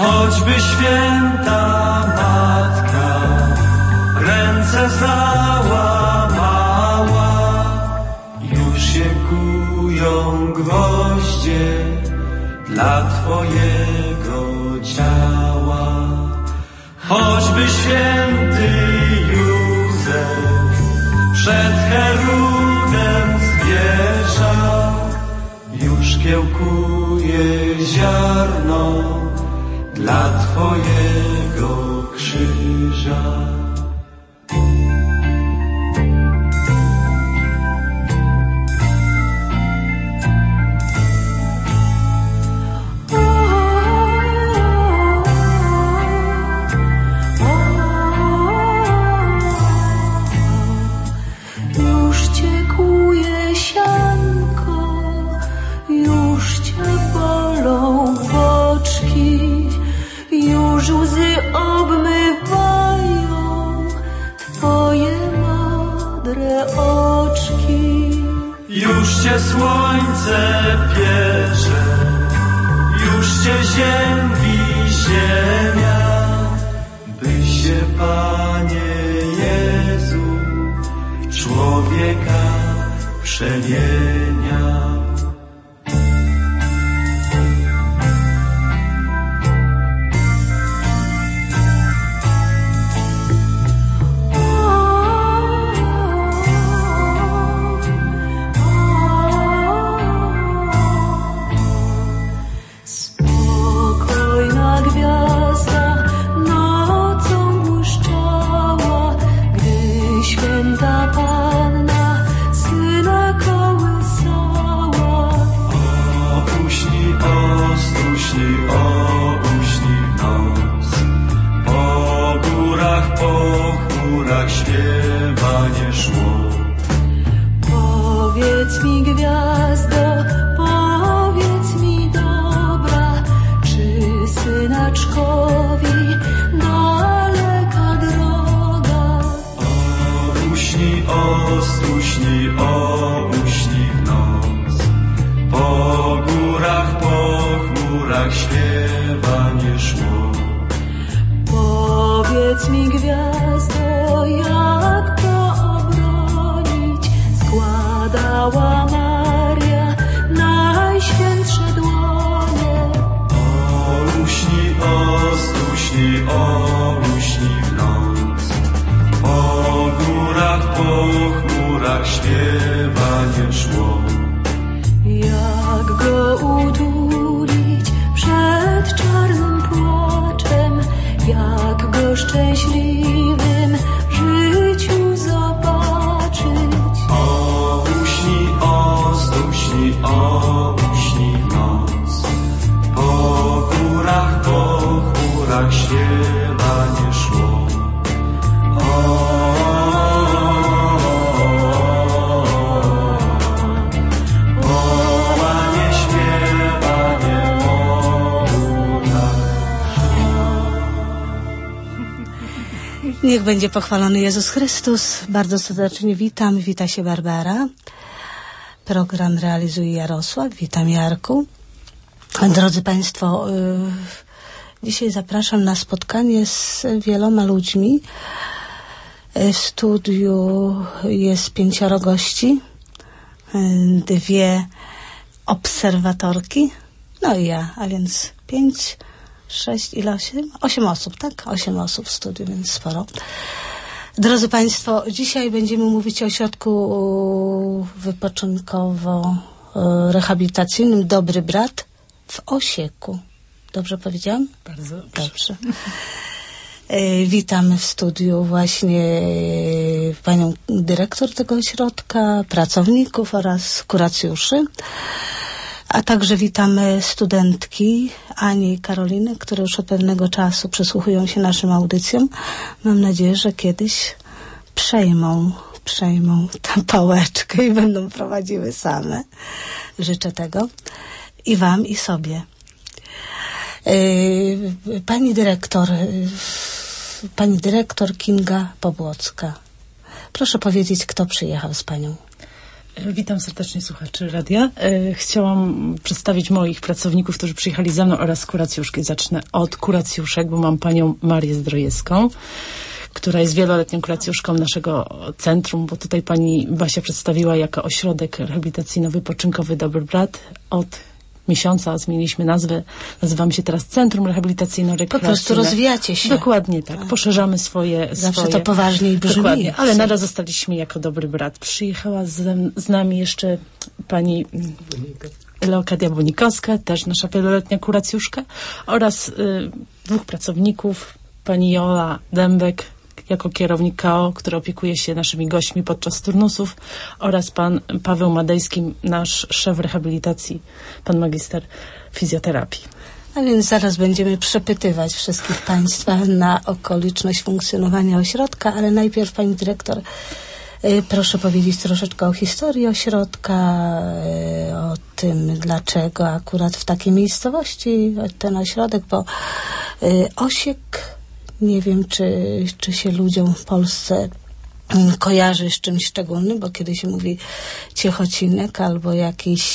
Choćby święta matka ręce załamała, już się kują gwoździe dla Twojego ciała. Choćby święty Józef przed Herodem zwieszał, już kiełkuje ziarno dla Twojego krzyża. Już Cię kuje sianko, już Cię bolą boczki, już łzy obmywają Twoje modre oczki. Już Cię słońce pierze, już Cię ziębi ziemia, byś się, Panie Jezu, człowieka przemieniał. Spokojna gwiazda nocą błyszczała, gdy święta Panna Syna kołysała. Uśnij, ostruśnij, uśnij w noc. Po górach, po chmurach śpiewanie szło. Powiedz mi, gwiazdo, powiedz mi dobra, czy synaczkowi daleka droga? Uśnij, ostruśnij, uśnij w noc. Po górach, po chmurach śpiewanie szło. Powiedz mi, gwiazdo, jak to obronić? Składała Maria najświętsze dłonie. Uśnij, ostruśnij, uśnij w noc. Po górach, po chmurach śpiewanie szło. Jak go utulić przed czarnym płaczem, jak go szczęśliwym w życiu zobaczyć? Uśnij, ostruśnij, uśnij w noc. Po górach, po chmurach śpiewanie szło. Wołanie, śpiewanie Niech będzie pochwalony Jezus Chrystus. Bardzo serdecznie witam. Wita się Barbara. Program realizuje Jarosław. Witam, Jarku. Drodzy Państwo, dzisiaj zapraszam na spotkanie z wieloma ludźmi. W studiu jest 5 gości, 2 obserwatorki, no i ja, a więc 5, 6, ile 8? 8 osób, tak? 8 osób w studiu, więc sporo. Drodzy Państwo, dzisiaj będziemy mówić o ośrodku wypoczynkowo-rehabilitacyjnym Dobry Brat w Osieku. Dobrze powiedziałam? Bardzo dobrze. Witam w studiu właśnie panią dyrektor tego ośrodka, pracowników oraz kuracjuszy. A także witamy studentki Ani i Karoliny, które już od pewnego czasu przysłuchują się naszym audycjom. Mam nadzieję, że kiedyś przejmą tę pałeczkę i będą prowadziły same. Życzę tego i wam, i sobie. Pani dyrektor Kinga Pobłocka. Proszę powiedzieć, kto przyjechał z panią? Witam serdecznie słuchaczy radia. Chciałam przedstawić moich pracowników, którzy przyjechali ze mną oraz kuracjuszki. Zacznę od kuracjuszek, bo mam panią Marię Zdrojewską, która jest wieloletnią kuracjuszką naszego centrum, bo tutaj pani Basia przedstawiła jako ośrodek rehabilitacyjno-wypoczynkowy Dobry Brat. Od miesiąca zmieniliśmy nazwę. Nazywamy się teraz Centrum Rehabilitacyjno-Rekreacyjne. Po prostu rozwijacie się. Dokładnie tak. Poszerzamy Zawsze to poważniej brzmi. Dokładnie, ale nadal zostaliśmy jako Dobry Brat. Przyjechała z nami jeszcze pani Leokadia Bonikowska, też nasza wieloletnia kuracjuszka, oraz dwóch pracowników, pani Jola Dębek jako kierownik KO, który opiekuje się naszymi gośćmi podczas turnusów, oraz pan Paweł Madejski, nasz szef rehabilitacji, pan magister fizjoterapii. A więc zaraz będziemy przepytywać wszystkich państwa na okoliczność funkcjonowania ośrodka, ale najpierw pani dyrektor, proszę powiedzieć troszeczkę o historii ośrodka, o tym, dlaczego akurat w takiej miejscowości ten ośrodek, bo Osiek, nie wiem, czy się ludziom w Polsce kojarzy z czymś szczególnym, bo kiedy się mówi Ciechocinek albo jakiś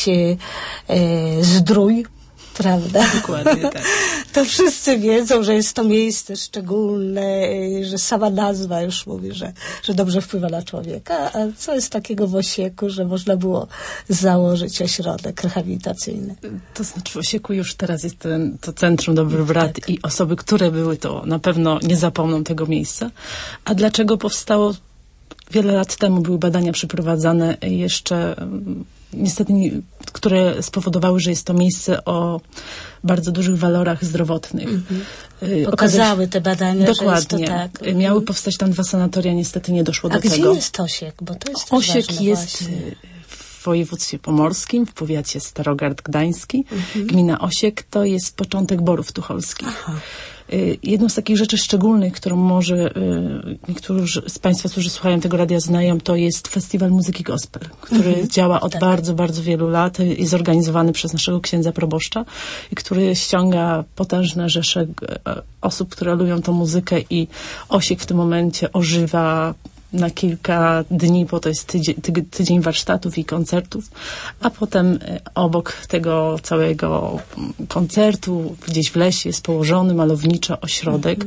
Zdrój, prawda? Dokładnie, tak. To wszyscy wiedzą, że jest to miejsce szczególne, że sama nazwa już mówi, że dobrze wpływa na człowieka. A co jest takiego w Osieku, że można było założyć ośrodek rehabilitacyjny? To znaczy w Osieku już teraz jest to Centrum Dobry Brat, tak. I osoby, które były, to na pewno nie zapomną tego miejsca. A dlaczego powstało? Wiele lat temu były badania przeprowadzane jeszcze, niestety, które spowodowały, że jest to miejsce o bardzo dużych walorach zdrowotnych. Pokazały te badania, dokładnie, że jest to tak. Miały powstać tam 2 sanatoria, niestety nie doszło do tego. A gdzie jest Osiek? Bo to jest Osiek jest w województwie pomorskim, w powiacie Starogard Gdański. Gmina Osiek to jest początek Borów Tucholskich. Aha. Jedną z takich rzeczy szczególnych, którą może niektórzy z państwa, którzy słuchają tego radia, znają, to jest Festiwal Muzyki Gospel, który działa od bardzo, bardzo wielu lat. Jest organizowany przez naszego księdza proboszcza i który ściąga potężne rzesze osób, które lubią tą muzykę, i Osiek w tym momencie ożywa na kilka dni, bo to jest tydzień warsztatów i koncertów, a potem obok tego całego koncertu gdzieś w lesie jest położony malowniczo ośrodek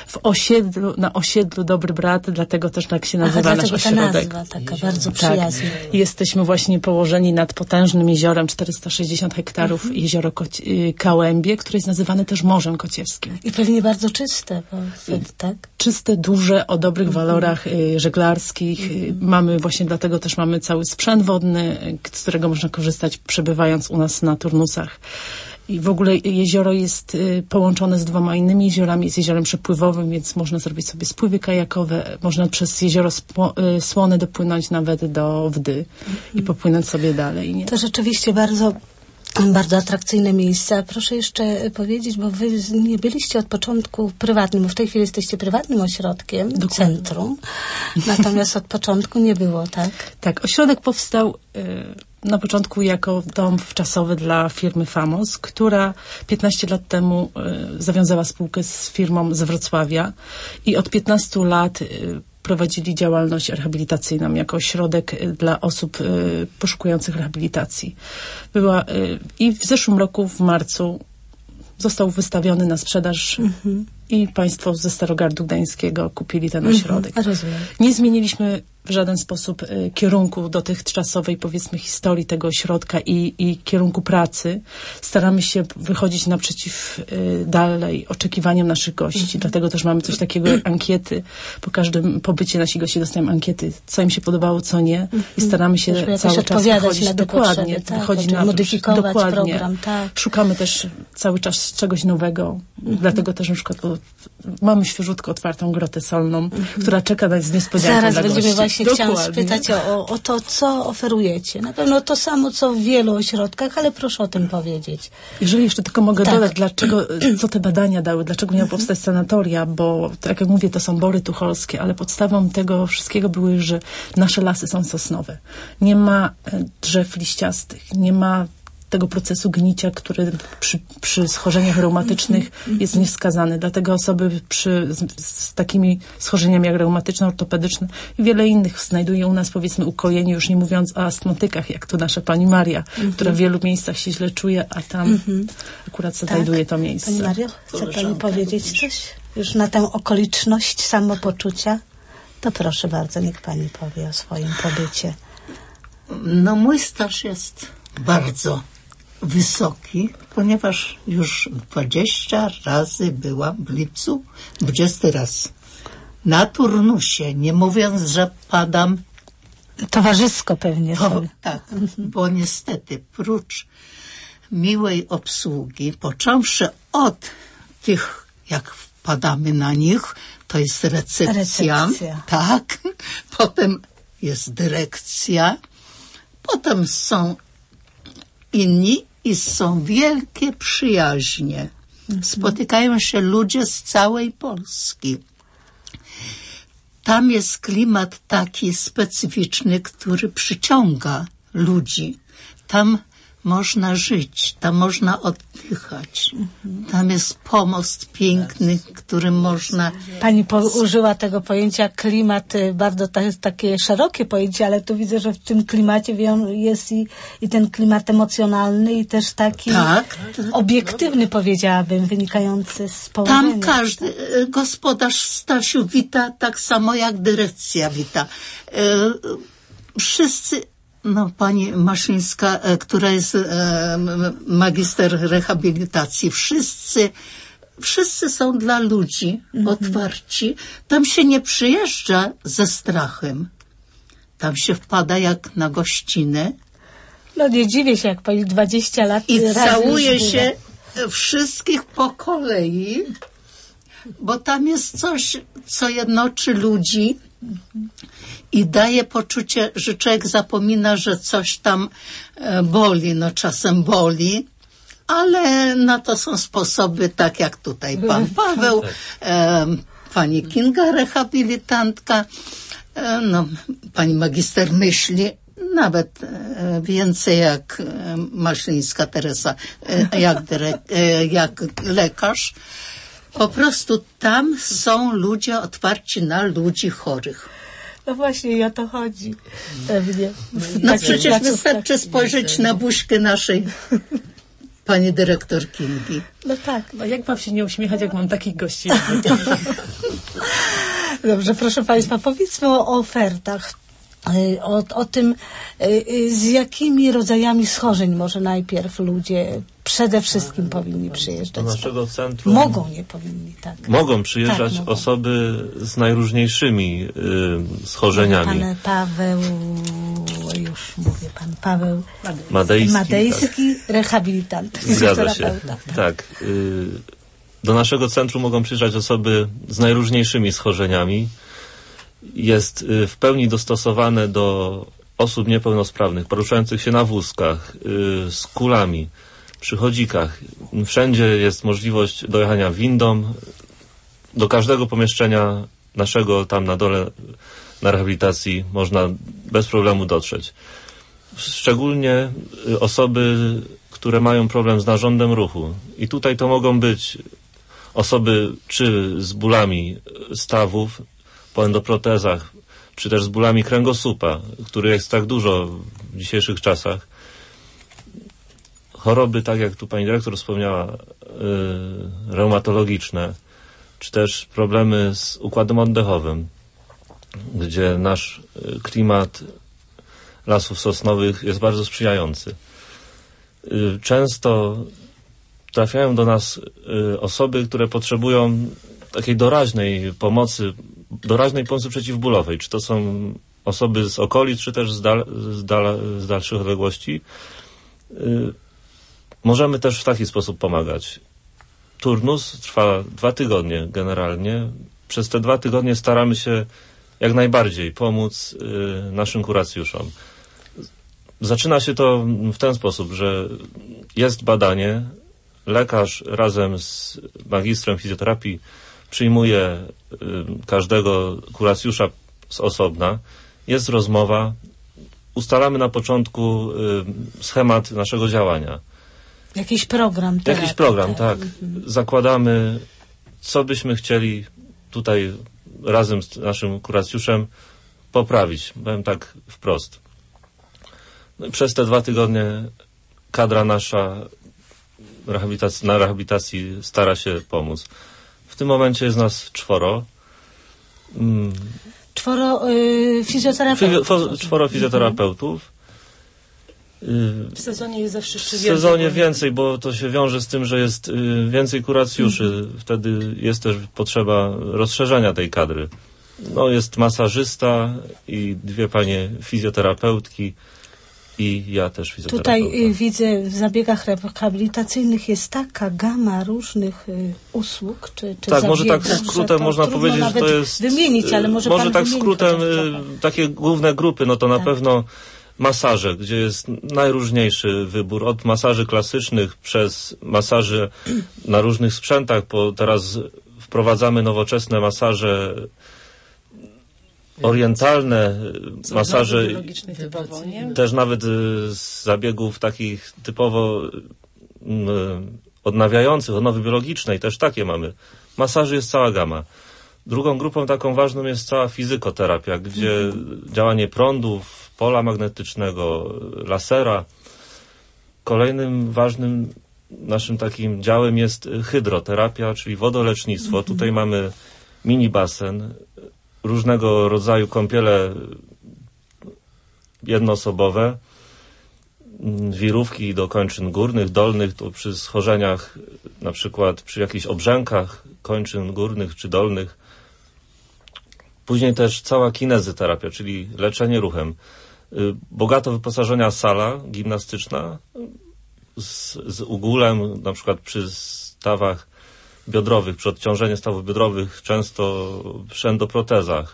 na osiedlu Dobry Brat, dlatego też tak się nazywa nasz ośrodek. Ta nazwa taka bardzo przyjazna. Tak. Jesteśmy właśnie położeni nad potężnym jeziorem, 460 hektarów, jezioro Kałębie, które jest nazywane też Morzem Kociewskim. I pewnie bardzo czyste, tak? Czyste, duże, o dobrych walorach żeglarskich. Dlatego też mamy cały sprzęt wodny, z którego można korzystać, przebywając u nas na turnusach. I w ogóle jezioro jest połączone z 2 innymi jeziorami. Jest jeziorem przepływowym, więc można zrobić sobie spływy kajakowe. Można przez jezioro Słone dopłynąć nawet do Wdy i popłynąć sobie dalej. Nie? To rzeczywiście bardzo atrakcyjne miejsca. Proszę jeszcze powiedzieć, bo wy nie byliście od początku prywatnym, bo w tej chwili jesteście prywatnym ośrodkiem, centrum, natomiast od początku nie było, tak? Tak, ośrodek powstał na początku jako dom wczasowy dla firmy Famos, która 15 lat temu zawiązała spółkę z firmą z Wrocławia i od 15 lat prowadzili działalność rehabilitacyjną jako ośrodek dla osób poszukujących rehabilitacji. I w zeszłym roku, w marcu, został wystawiony na sprzedaż i państwo ze Starogardu Gdańskiego kupili ten ośrodek. Nie zmieniliśmy w żaden sposób kierunku dotychczasowej, powiedzmy, historii tego ośrodka i kierunku pracy. Staramy się wychodzić naprzeciw dalej oczekiwaniom naszych gości. Dlatego też mamy coś takiego jak ankiety. Po każdym pobycie nasi goście dostają ankiety, co im się podobało, co nie. I staramy się cały czas wychodzić dokładnie, wychodzić na modyfikować program. Tak. Szukamy też cały czas czegoś nowego. Dlatego też na przykład mamy świeżutko otwartą grotę solną, która czeka na niespodziankę dla gości. Zaraz właśnie chciałam spytać o to, co oferujecie. Na pewno to samo, co w wielu ośrodkach, ale proszę o tym powiedzieć. Jeżeli jeszcze tylko mogę dodać, co te badania dały, dlaczego miały powstać sanatoria, bo tak jak mówię, to są Bory Tucholskie, ale podstawą tego wszystkiego były, że nasze lasy są sosnowe. Nie ma drzew liściastych, nie ma tego procesu gnicia, który przy schorzeniach reumatycznych jest niewskazany. Dlatego osoby z takimi schorzeniami jak reumatyczne, ortopedyczne i wiele innych znajdują u nas, powiedzmy, ukojenie, już nie mówiąc o astmatykach, jak tu nasza pani Maria, która w wielu miejscach się źle czuje, a tam akurat znajduje to miejsce. Pani Mario, chce pani powiedzieć coś? Już na tę okoliczność samopoczucia? To proszę bardzo, niech pani powie o swoim pobycie. No, mój staż jest bardzo wysoki, ponieważ już 20 razy byłam w lipcu, 20 raz na turnusie, nie mówiąc, że padam. Towarzysko pewnie. Tak, bo niestety prócz miłej obsługi, począwszy od tych, jak wpadamy na nich, to jest recepcja. Tak, potem jest dyrekcja, potem są inni i są wielkie przyjaźnie. Spotykają się ludzie z całej Polski. Tam jest klimat taki specyficzny, który przyciąga ludzi. Tam można żyć, tam można oddychać. Tam jest pomost piękny, którym można... Pani użyła tego pojęcia klimat, bardzo takie szerokie pojęcie, ale tu widzę, że w tym klimacie jest i ten klimat emocjonalny i też taki obiektywny, powiedziałabym, wynikający z położenia. Tam każdy gospodarz Stasiu wita tak samo jak dyrekcja wita. Wszyscy... No, pani Maszyńska, która jest magister rehabilitacji, wszyscy są dla ludzi otwarci. Tam się nie przyjeżdża ze strachem. Tam się wpada jak na gościnę. No nie dziwię się, jak pani 20 lat i całuje się wszystkich po kolei, bo tam jest coś, co jednoczy ludzi. I daje poczucie, że człowiek zapomina, że coś tam boli. No czasem boli, ale na to są sposoby, tak jak tutaj pan Paweł, pani Kinga, rehabilitantka, no, pani magister myśli, nawet więcej jak Maszyńska Teresa, jak lekarz. Po prostu tam są ludzie otwarci na ludzi chorych. No właśnie, i o to chodzi. Pewnie. No przecież wystarczy spojrzeć na buźkę naszej pani dyrektor Kingi. No tak. No jak mam się nie uśmiechać, jak mam takich gości? Dobrze, proszę państwa, powiedzmy o ofertach. O tym, z jakimi rodzajami schorzeń może najpierw ludzie przede wszystkim powinni przyjeżdżać. Do naszego centrum mogą, nie powinni, tak. Mogą przyjeżdżać osoby z najróżniejszymi schorzeniami. Pan Paweł, już mówię, pan Paweł Madejski, tak. Rehabilitant. Zgadza się. Tak. Do naszego centrum mogą przyjeżdżać osoby z najróżniejszymi schorzeniami. Jest w pełni dostosowane do osób niepełnosprawnych, poruszających się na wózkach, z kulami, przy chodzikach. Wszędzie jest możliwość dojechania windą. Do każdego pomieszczenia naszego tam na dole na rehabilitacji można bez problemu dotrzeć. Szczególnie osoby, które mają problem z narządem ruchu. I tutaj to mogą być osoby czy z bólami stawów, po endoprotezach, czy też z bólami kręgosłupa, których jest tak dużo w dzisiejszych czasach. Choroby, tak jak tu pani dyrektor wspomniała, reumatologiczne, czy też problemy z układem oddechowym, gdzie nasz klimat lasów sosnowych jest bardzo sprzyjający. Często trafiają do nas osoby, które potrzebują takiej doraźnej pomocy przeciwbólowej. Czy to są osoby z okolic, czy też z dalszych odległości. Możemy też w taki sposób pomagać. Turnus trwa 2 tygodnie generalnie. Przez te 2 tygodnie staramy się jak najbardziej pomóc naszym kuracjuszom. Zaczyna się to w ten sposób, że jest badanie. Lekarz razem z magistrem fizjoterapii przyjmuje każdego kuracjusza z osobna. Jest rozmowa. ustalamy na początku schemat naszego działania. Jakiś program. Jakiś program, tak. Zakładamy, co byśmy chcieli tutaj razem z naszym kuracjuszem poprawić. Powiem tak wprost. No i przez te 2 tygodnie kadra nasza na rehabilitacji stara się pomóc. W tym momencie jest nas 4. 4 fizjoterapeutów. 4 fizjoterapeutów. W sezonie jest zawsze jeszcze W więcej. sezonie więcej, bo to się wiąże z tym, że jest więcej kuracjuszy. Wtedy jest też potrzeba rozszerzenia tej kadry. No, jest masażysta i 2 panie fizjoterapeutki i ja też fizjoterapeuta. Tutaj widzę, w zabiegach rehabilitacyjnych jest taka gama różnych usług, czy tak, może tak zabiegów, skrótem można powiedzieć, że to jest... wymienić, ale może pan tak wymieni skrótem chociaż takie główne grupy, no to na Tak. pewno masaże, gdzie jest najróżniejszy wybór, od masaży klasycznych przez masaże na różnych sprzętach, bo teraz wprowadzamy nowoczesne masaże orientalne, masaże biologicznej typowo, nie? też nawet z zabiegów takich typowo odnawiających, odnowy biologicznej, też takie mamy. Masaży jest cała gama. Drugą grupą taką ważną jest cała fizykoterapia, gdzie działanie prądów, pola magnetycznego, lasera. Kolejnym ważnym naszym takim działem jest hydroterapia, czyli wodolecznictwo. Tutaj mamy mini basen, różnego rodzaju kąpiele jednoosobowe, wirówki do kończyn górnych, dolnych, to przy schorzeniach, na przykład przy jakichś obrzękach kończyn górnych czy dolnych. Później też cała kinezyterapia, czyli leczenie ruchem. Bogato wyposażona sala gimnastyczna z ugólem, na przykład przy stawach biodrowych, przy odciążeniu stawów biodrowych, często przy endoprotezach.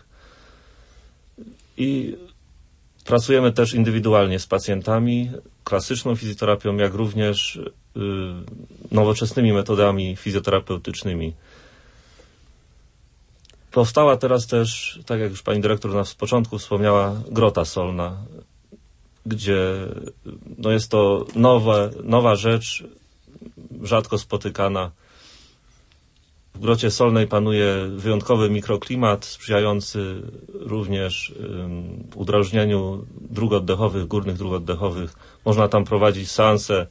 I pracujemy też indywidualnie z pacjentami, klasyczną fizjoterapią, jak również nowoczesnymi metodami fizjoterapeutycznymi. Powstała teraz też, tak jak już pani dyrektor na początku wspomniała, grota solna, gdzie no jest to nowa rzecz, rzadko spotykana. W grocie solnej panuje wyjątkowy mikroklimat, sprzyjający również udrażnieniu dróg oddechowych, górnych dróg oddechowych. Można tam prowadzić seanse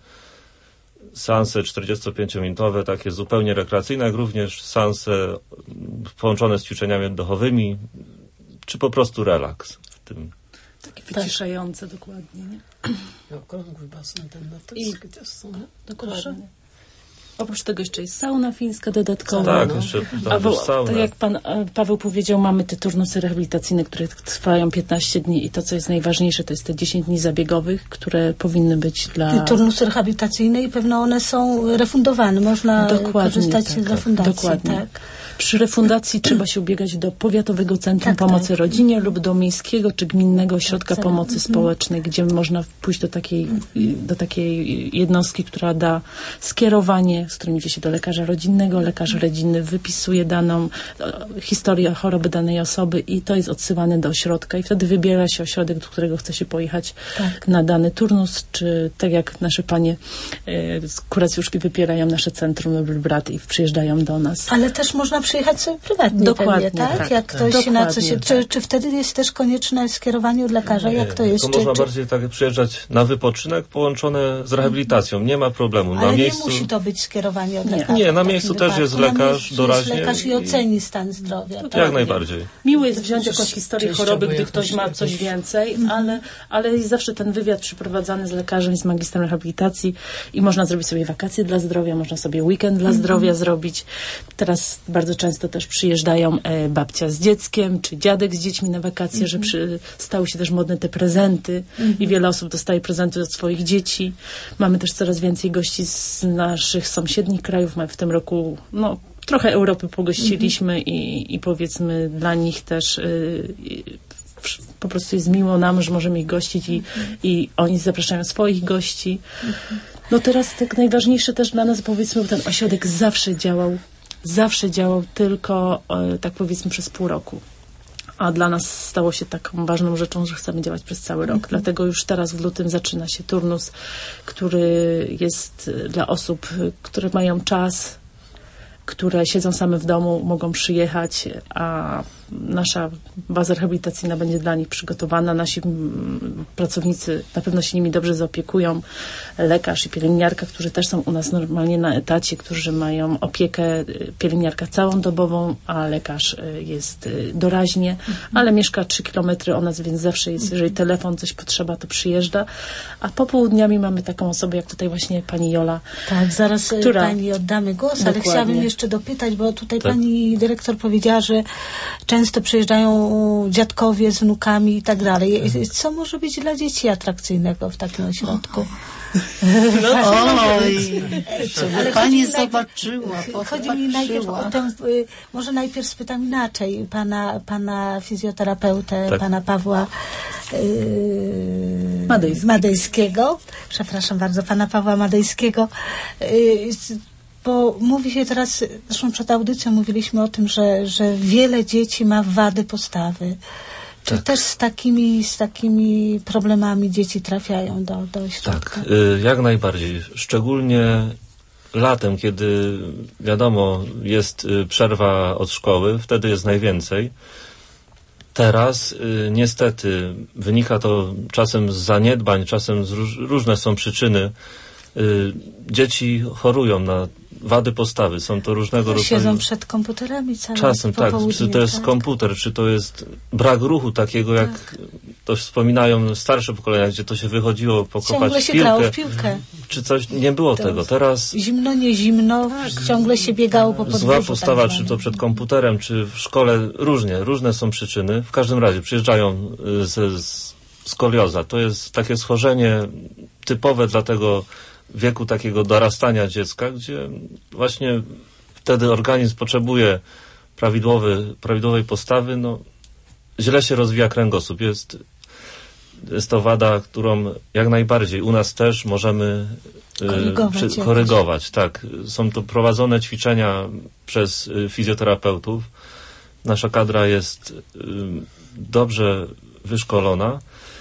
45-minutowe, takie zupełnie rekreacyjne, jak również seanse połączone z ćwiczeniami oddechowymi, czy po prostu relaks w tym. Takie wyciszające dokładnie, nie? Okrągły basen ten narciarski też są. Dokładnie. Oprócz tego jeszcze jest sauna fińska dodatkowa. Tak, jeszcze sauna. Tak jak pan Paweł powiedział, mamy te turnusy rehabilitacyjne, które trwają 15 dni i to, co jest najważniejsze, to jest te 10 dni zabiegowych, które powinny być dla... Turnusy rehabilitacyjne i pewno one są refundowane. Można korzystać z refundacji. Dokładnie. Tak. Przy refundacji trzeba się ubiegać do Powiatowego Centrum Pomocy Rodzinie lub do Miejskiego czy Gminnego Ośrodka Pomocy Społecznej, gdzie można pójść do takiej jednostki, która da skierowanie, z którym idzie się do lekarza rodzinnego. Lekarz rodzinny wypisuje daną historię choroby danej osoby i to jest odsyłane do ośrodka i wtedy wybiera się ośrodek, do którego chce się pojechać na dany turnus, czy tak jak nasze panie kuracjuszki wybierają nasze centrum lub brat i przyjeżdżają do nas. Ale też można przyjechać sobie prywatnie. Dokładnie, pewnie, tak? tak. Jak ktoś Dokładnie, na coś się... Czy wtedy jest też konieczne skierowanie od lekarza? Jak to jest? To można bardziej tak przyjeżdżać na wypoczynek połączone z rehabilitacją. Nie ma problemu. Ale na miejscu... nie musi to być skierowanie od lekarza. Nie, na miejscu też jest lekarz doraźnie. Jest lekarz i oceni stan zdrowia. Tak? Jak najbardziej. Miło jest wziąć jakąś historię choroby, gdy jakoś ktoś ma coś więcej, ale jest zawsze ten wywiad przeprowadzany z lekarzem i z magistrem rehabilitacji i można zrobić sobie wakacje dla zdrowia, można sobie weekend dla zdrowia zrobić. Teraz bardzo często też przyjeżdżają babcia z dzieckiem, czy dziadek z dziećmi na wakacje, że stały się też modne te prezenty i wiele osób dostaje prezenty od swoich dzieci. Mamy też coraz więcej gości z naszych sąsiednich krajów. W tym roku trochę Europy pogościliśmy i powiedzmy dla nich też po prostu jest miło nam, że możemy ich gościć i oni zapraszają swoich gości. No teraz tak najważniejsze też dla nas, powiedzmy, ten ośrodek zawsze działał tylko, tak powiedzmy, przez pół roku. a dla nas stało się taką ważną rzeczą, że chcemy działać przez cały rok. Dlatego już teraz w lutym zaczyna się turnus, który jest dla osób, które mają czas, które siedzą same w domu, mogą przyjechać, a nasza baza rehabilitacyjna będzie dla nich przygotowana. Nasi pracownicy na pewno się nimi dobrze zaopiekują. Lekarz i pielęgniarka, którzy też są u nas normalnie na etacie, którzy mają opiekę, pielęgniarka całodobową, a lekarz jest doraźnie, ale mieszka 3 kilometry od nas, więc zawsze jest, jeżeli telefon, coś potrzeba, to przyjeżdża. A popołudniami mamy taką osobę, jak tutaj właśnie pani Jola. Tak, zaraz pani oddamy głos, ale chciałabym jeszcze dopytać, bo tutaj pani dyrektor powiedziała, że często przyjeżdżają dziadkowie z wnukami i tak dalej. Co może być dla dzieci atrakcyjnego w takim ośrodku? Oj, żeby pani zobaczyła, chodzi mi najpierw o tę, może najpierw spytam inaczej, pana fizjoterapeutę, pana Pawła Madejskiego. Przepraszam bardzo, pana Pawła Madejskiego. Bo mówi się teraz, zresztą przed audycją mówiliśmy o tym, że wiele dzieci ma wady postawy. Czy też z takimi problemami dzieci trafiają do ośrodka? Tak, jak najbardziej. Szczególnie latem, kiedy wiadomo, jest przerwa od szkoły, wtedy jest najwięcej. Teraz niestety wynika to czasem z zaniedbań, czasem różne są przyczyny. Dzieci chorują na wady postawy. Są to różnego rodzaju... Siedzą przed komputerami całe czasem, tak. Czy to jest komputer, czy to jest brak ruchu takiego, jak to wspominają starsze pokolenia, gdzie to się wychodziło pokopać ciągle się grało w piłkę. Czy coś, nie było tego. Teraz... Zimno, nie zimno, ciągle się biegało po podwórzu. Zła postawa, czy to przed komputerem, czy w szkole, różne są przyczyny. W każdym razie przyjeżdżają z skolioza. To jest takie schorzenie typowe dla tego wieku takiego dorastania dziecka, gdzie właśnie wtedy organizm potrzebuje prawidłowej postawy, źle się rozwija kręgosłup. Jest to wada, którą jak najbardziej u nas też możemy korygować. Tak. Są to prowadzone ćwiczenia przez fizjoterapeutów. Nasza kadra jest dobrze wyszkolona.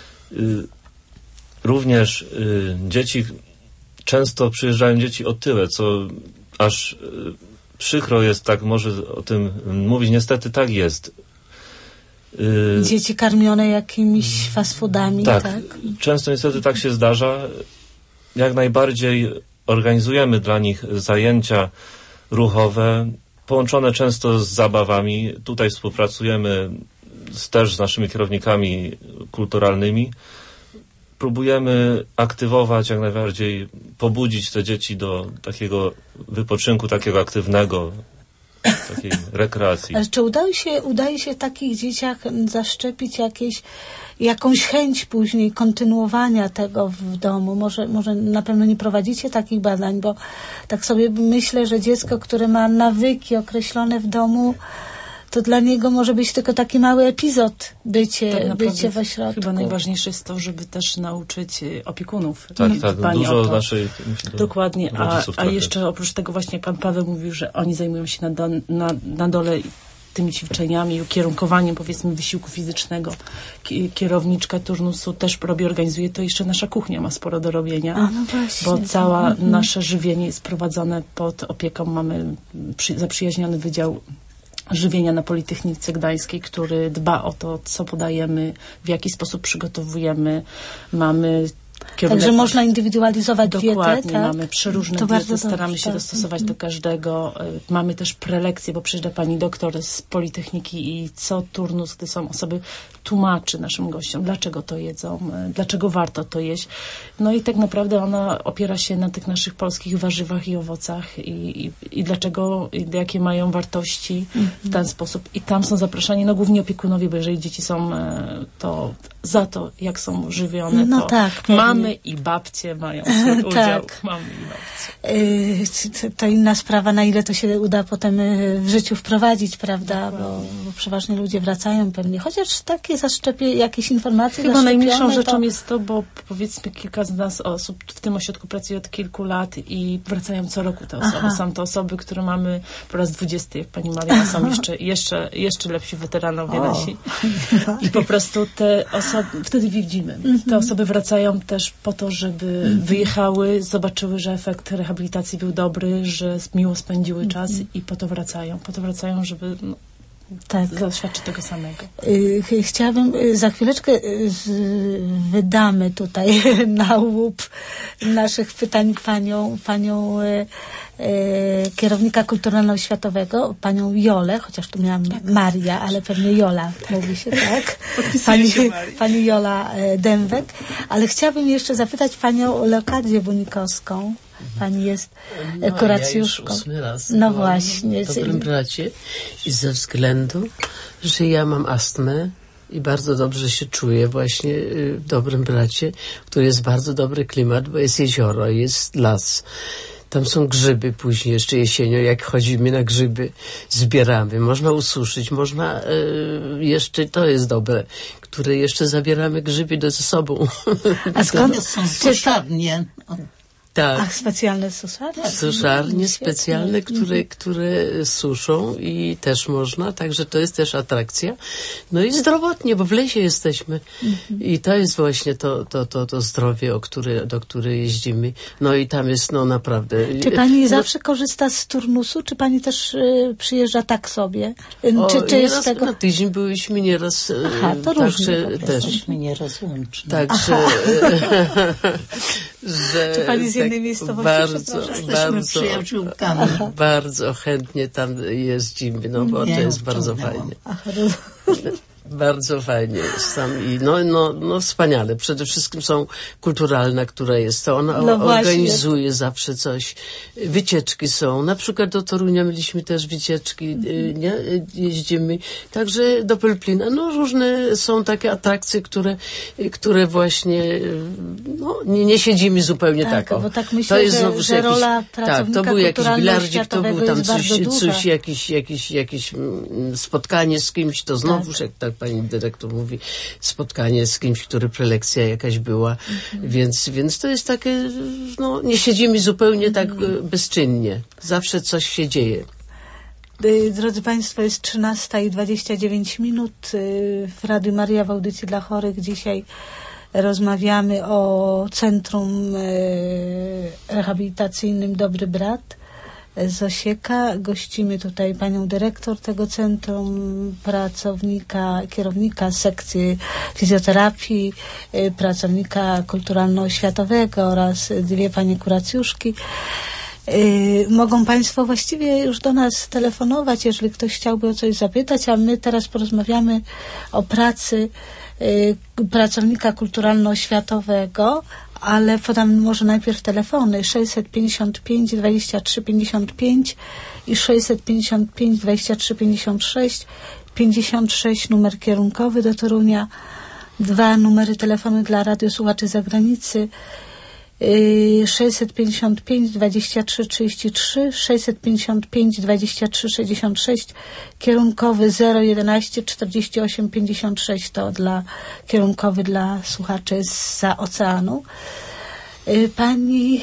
Również często przyjeżdżają dzieci otyłe, co aż przykro jest, tak może o tym mówić. Niestety tak jest. Dzieci karmione jakimiś fast foodami, tak? Często niestety tak się zdarza. Jak najbardziej organizujemy dla nich zajęcia ruchowe, połączone często z zabawami. Tutaj współpracujemy też z naszymi kierownikami kulturalnymi. Próbujemy aktywować, jak najbardziej pobudzić te dzieci do takiego wypoczynku, takiego aktywnego, takiej rekreacji. Ale czy udaje się takich dzieciach zaszczepić jakąś chęć później kontynuowania tego w domu? Może na pewno nie prowadzicie takich badań, bo tak sobie myślę, że dziecko, które ma nawyki określone w domu, to dla niego może być tylko taki mały epizod bycie w ośrodku. Chyba najważniejsze jest to, żeby też nauczyć opiekunów. Tak, dużo z naszej... Dokładnie, a jeszcze oprócz tego właśnie pan Paweł mówił, że oni zajmują się na dole tymi ćwiczeniami, ukierunkowaniem, powiedzmy, wysiłku fizycznego. Kierowniczka turnusu też organizuje to. Jeszcze nasza kuchnia ma sporo do robienia, bo całe nasze żywienie jest prowadzone pod opieką. Mamy zaprzyjaźniony wydział żywienia na Politechnice Gdańskiej, który dba o to, co podajemy, w jaki sposób przygotowujemy. Mamy Także można indywidualizować dokładnie, dietę, tak? Mamy przeróżne diety, staramy się dostosować do każdego. Mamy też prelekcje, bo przyjeżdża pani doktor z Politechniki i co turnus, gdy są osoby, tłumaczy naszym gościom, dlaczego to jedzą, dlaczego warto to jeść. No i tak naprawdę ona opiera się na tych naszych polskich warzywach i owocach i dlaczego, jakie mają wartości w ten sposób. I tam są zapraszani, głównie opiekunowie, bo jeżeli dzieci są to za to, jak są żywione, no to tak, mamy mamy i babcie mają swój udział. Mamy i babcie. To inna sprawa, na ile to się uda potem w życiu wprowadzić, prawda? Bo przeważnie ludzie wracają pewnie. Chociaż takie jakieś informacje chyba najmniejszą rzeczą jest to, bo powiedzmy kilka z nas osób w tym ośrodku pracuje od kilku lat i wracają co roku te osoby. Są to osoby, które mamy po raz 20, jak pani Maria, są jeszcze lepsi weteranowie nasi. I po prostu te osoby, wtedy widzimy. Te osoby wracają też po to, żeby wyjechały, zobaczyły, że efekt rehabilitacji był dobry, że miło spędziły czas i po to wracają, żeby zaświadczyć tego samego. Chciałabym, za chwileczkę wydamy tutaj na łup naszych pytań panią kierownika kulturalno-oświatowego, panią Jolę, chociaż tu miałam Maria, ale pewnie Jola mówi się, tak? Pani Jola Dębek. Ale chciałabym jeszcze zapytać panią Leokadię Bunikowską. Pani jest kuracjuszką. Ja już 8 raz no właśnie. W Dobrym Bracie i ze względu, że ja mam astmę i bardzo dobrze się czuję właśnie w Dobrym Bracie, który jest bardzo dobry klimat, bo jest jezioro, jest las. Tam są grzyby później, jeszcze jesienią, jak chodzimy na grzyby, zbieramy. Można ususzyć, można jeszcze, to jest dobre, które jeszcze zabieramy grzyby ze sobą. A skąd są suszarnie? Tak. Ach, specjalne suszarnie? Suszarnie specjalne, które suszą i też można, także to jest też atrakcja. No i zdrowotnie, bo w lesie jesteśmy. I to jest właśnie to zdrowie, do której jeździmy. No i tam jest naprawdę... Czy pani zawsze korzysta z turnusu, czy pani też przyjeżdża tak sobie? Czy jest nieraz tego... na tydzień byliśmy, nieraz... Aha, to różnie. Też. Jesteśmy nierozłączni. Także... że czy pani z jednej miejscowości? Bardzo chętnie tam jeździmy, no bo to jest bardzo fajnie. Bardzo fajnie jest tam i no wspaniale. Przede wszystkim są kulturalna, która jest to. Ona organizuje zawsze coś. Wycieczki są. Na przykład do Torunia mieliśmy też wycieczki, nie? Jeździmy. Także do Pelplina. No różne są takie atrakcje, które właśnie nie siedzimy zupełnie tak. Bo tak myślę, to jest że rola pracownika to był jakiś bilardzik, to był tam coś jakieś spotkanie z kimś, to znowuż jak tak pani dyrektor mówi, spotkanie z kimś, który prelekcja jakaś była, więc to jest takie, nie siedzimy zupełnie tak bezczynnie. Zawsze coś się dzieje. Drodzy Państwo, jest 13:29 w Radiu Maria w audycji dla chorych. Dzisiaj rozmawiamy o Centrum Rehabilitacyjnym Dobry Brat z Osieka. Gościmy tutaj panią dyrektor tego centrum, kierownika sekcji fizjoterapii, pracownika kulturalno-oświatowego oraz 2 panie kuracjuszki. Mogą Państwo właściwie już do nas telefonować, jeżeli ktoś chciałby o coś zapytać, a my teraz porozmawiamy o pracy pracownika kulturalno-oświatowego, ale podam może najpierw telefony 655 23 55 i 655 23 56, 56 numer kierunkowy do Torunia, 2 numery telefonu dla radiosłuchaczy z zagranicy, 655 23 33, 655 23 66, kierunkowy 011 48 56, to kierunkowy dla słuchaczy zza oceanu. Pani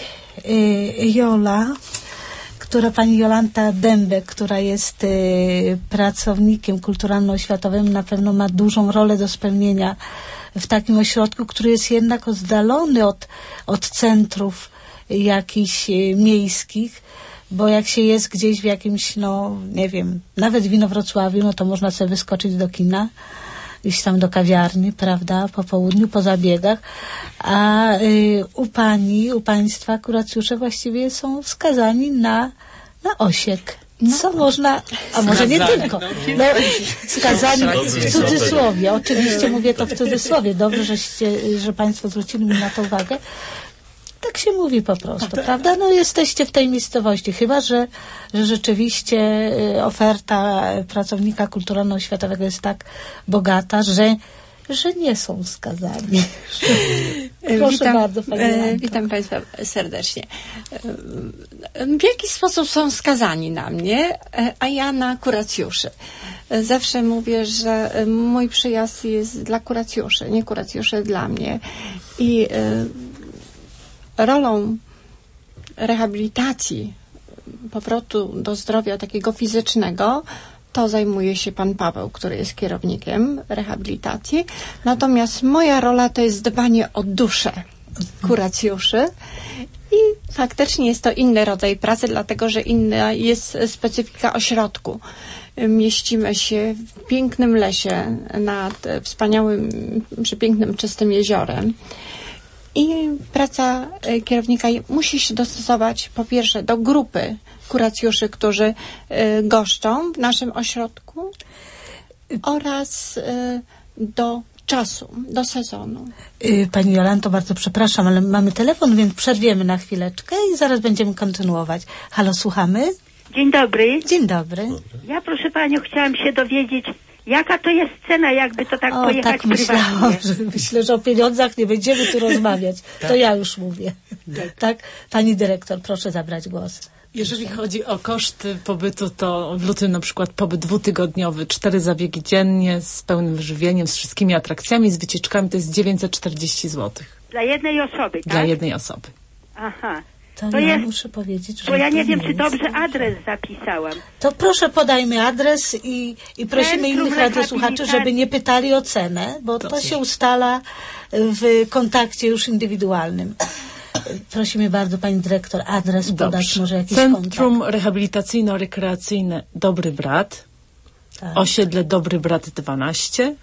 pani Jolanta Dębek, która jest pracownikiem kulturalno-oświatowym, na pewno ma dużą rolę do spełnienia w takim ośrodku, który jest jednak oddalony od centrów jakichś miejskich, bo jak się jest gdzieś w jakimś, nie wiem, nawet w Inowrocławiu, to można sobie wyskoczyć do kina, iść tam do kawiarni, prawda, po południu, po zabiegach, a u państwa kuracjusze właściwie są skazani na Osiek. Co można, a może nie tylko, skazani w cudzysłowie, oczywiście mówię to w cudzysłowie, dobrze, że Państwo zwrócili mi na to uwagę. Tak się mówi po prostu, prawda? Jesteście w tej miejscowości, chyba że rzeczywiście oferta pracownika kulturalno-oświatowego jest tak bogata, że nie są skazani. Proszę bardzo, Pani Jolanto. Witam Państwa serdecznie. W jaki sposób są skazani na mnie, a ja na kuracjuszy? Zawsze mówię, że mój przyjazd jest dla kuracjuszy, nie kuracjusze dla mnie. I rolą rehabilitacji, powrotu do zdrowia takiego fizycznego, to zajmuje się pan Paweł, który jest kierownikiem rehabilitacji. Natomiast moja rola to jest dbanie o duszę kuracjuszy i faktycznie jest to inny rodzaj pracy, dlatego że inna jest specyfika ośrodku. Mieścimy się w pięknym lesie nad wspaniałym, przepięknym, czystym jeziorem. I praca kierownika musi się dostosować po pierwsze do grupy kuracjuszy, którzy goszczą w naszym ośrodku oraz do czasu, do sezonu. Pani Jolanto, bardzo przepraszam, ale mamy telefon, więc przerwiemy na chwileczkę i zaraz będziemy kontynuować. Halo, słuchamy? Dzień dobry. Dzień dobry. Ja, proszę Panią, chciałam się dowiedzieć, jaka to jest cena, jakby to tak pojechać tak myślałam, prywatnie. myślę, że o pieniądzach nie będziemy tu rozmawiać. To ja już mówię. Tak? Pani dyrektor, proszę zabrać głos. Jeżeli chodzi o koszty pobytu, to w lutym na przykład pobyt 2-tygodniowy, 4 zabiegi dziennie z pełnym wyżywieniem, z wszystkimi atrakcjami, z wycieczkami, to jest 940 zł. Dla jednej osoby, tak? Dla jednej osoby. Aha. To ja jest, muszę powiedzieć, że... bo ja nie to wiem, nie czy jest dobrze dobrze. adres zapisałam. To proszę podajmy adres i prosimy Centrum innych radiosłuchaczy, żeby nie pytali o cenę, bo to się ustala w kontakcie już indywidualnym. Prosimy bardzo, pani dyrektor, adres podać, może jakiś Centrum kontakt. Rehabilitacyjno-Rekreacyjne Dobry Brat, Tak. osiedle Dobry Brat 12,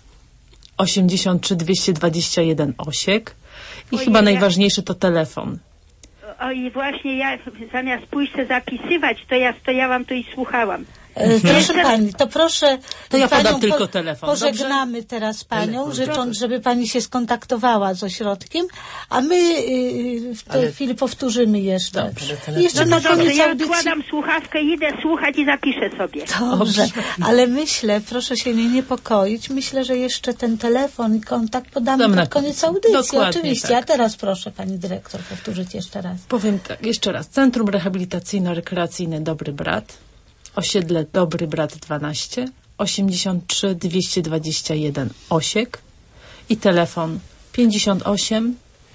83 221 Osiek i Ojej, chyba ja- najważniejszy to telefon. O i właśnie ja zamiast pójść se zapisywać, to ja stojałam tu i słuchałam. Proszę pani, to proszę... To ja panią podam tylko telefon, Pożegnamy teraz panią, życząc, żeby pani się skontaktowała z ośrodkiem, a my w tej chwili powtórzymy jeszcze. Dobrze. Jeszcze No na to dobrze, koniec ja audycji... odkładam słuchawkę, idę słuchać i zapiszę sobie. Dobrze, ale myślę, proszę się nie niepokoić, myślę, że jeszcze ten telefon i kontakt podamy Dam na pod koniec koniec. audycji, Dokładnie oczywiście. tak. A teraz proszę pani dyrektor powtórzyć jeszcze raz. Powiem tak, jeszcze raz. Centrum Rehabilitacyjno-Rekreacyjne Dobry Brat, osiedle Dobry Brat 12, 83 221 Osiek i telefon 58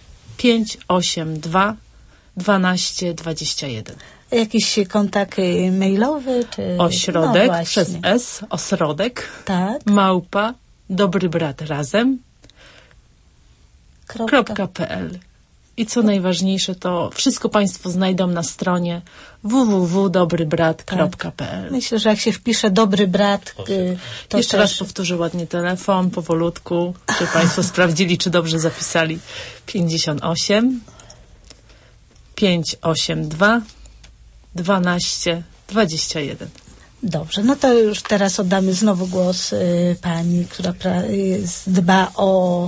582 12 21. Jakiś kontakt mailowy? Czy... Ośrodek No przez właśnie. S, osrodek, Tak. małpa, Dobry Brat razem, .pl. I co najważniejsze, to wszystko Państwo znajdą na stronie www.dobrybrat.pl. Myślę, że jak się wpisze dobry brat, to Jeszcze też... raz powtórzę ładnie telefon, powolutku, czy Państwo sprawdzili, czy dobrze zapisali. 58 582 12 21. Dobrze, no to już teraz oddamy znowu głos pani, która dba o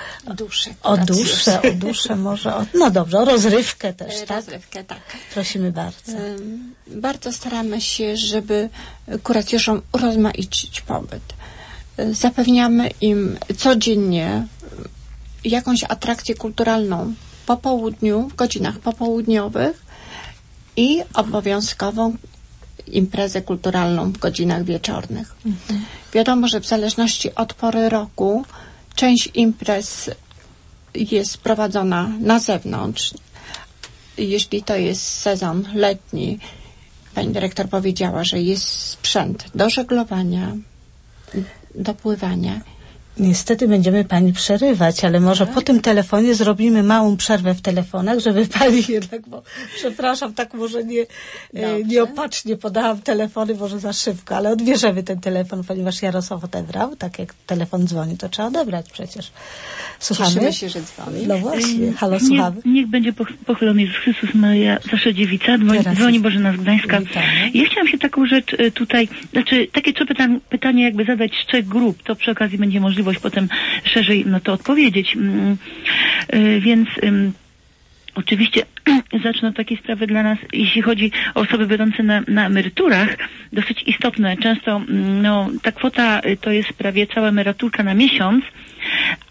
duszę może. No dobrze, o rozrywkę też, tak? Rozrywkę, tak. Prosimy bardzo. Bardzo staramy się, żeby kuracjuszom urozmaicić pobyt. Zapewniamy im codziennie jakąś atrakcję kulturalną po południu, w godzinach popołudniowych i obowiązkową imprezę kulturalną w godzinach wieczornych. Wiadomo, że w zależności od pory roku część imprez jest prowadzona na zewnątrz. Jeśli to jest sezon letni, pani dyrektor powiedziała, że jest sprzęt do żeglowania, do pływania. Niestety będziemy pani przerywać, ale może po tym telefonie zrobimy małą przerwę w telefonach, żeby pani jednak, bo przepraszam, tak może nieopatrznie podałam telefony, może za szybko, ale odbierzemy ten telefon, ponieważ Jarosław odebrał, tak jak telefon dzwoni, to trzeba odebrać przecież. Słuchamy? Cieszymy się, że dzwoni. No właśnie, halo, słuchamy. Niech będzie pochwalony Jezus Chrystus, Maria Zawsze Dziewica, dzwoni Bożena z Gdańska. Witamy. Ja chciałam się taką rzecz tutaj, takie trzy pytania jakby zadać z 3 grup, to przy okazji będzie możliwość potem szerzej na to odpowiedzieć. Więc oczywiście zacznę od takiej sprawy dla nas, jeśli chodzi o osoby będące na emeryturach, dosyć istotne. Często ta kwota to jest prawie cała emeryturka na miesiąc,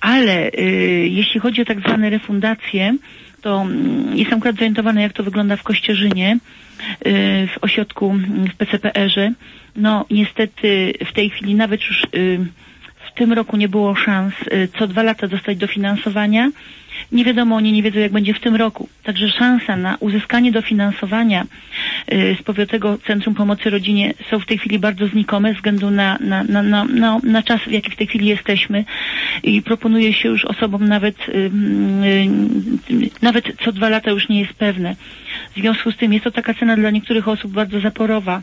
Ale jeśli chodzi o tak zwane refundacje, to jestem akurat zorientowana, jak to wygląda w Kościerzynie, w ośrodku w PCPR-ze. No niestety w tej chwili nawet już w tym roku nie było szans co 2 lata dostać dofinansowania. Nie wiadomo, oni nie wiedzą, jak będzie w tym roku. Także szansa na uzyskanie dofinansowania z Powiatowego Centrum Pomocy Rodzinie są w tej chwili bardzo znikome ze względu na czas, w jaki w tej chwili jesteśmy. I proponuje się już osobom nawet co 2 lata już nie jest pewne. W związku z tym jest to taka cena dla niektórych osób bardzo zaporowa.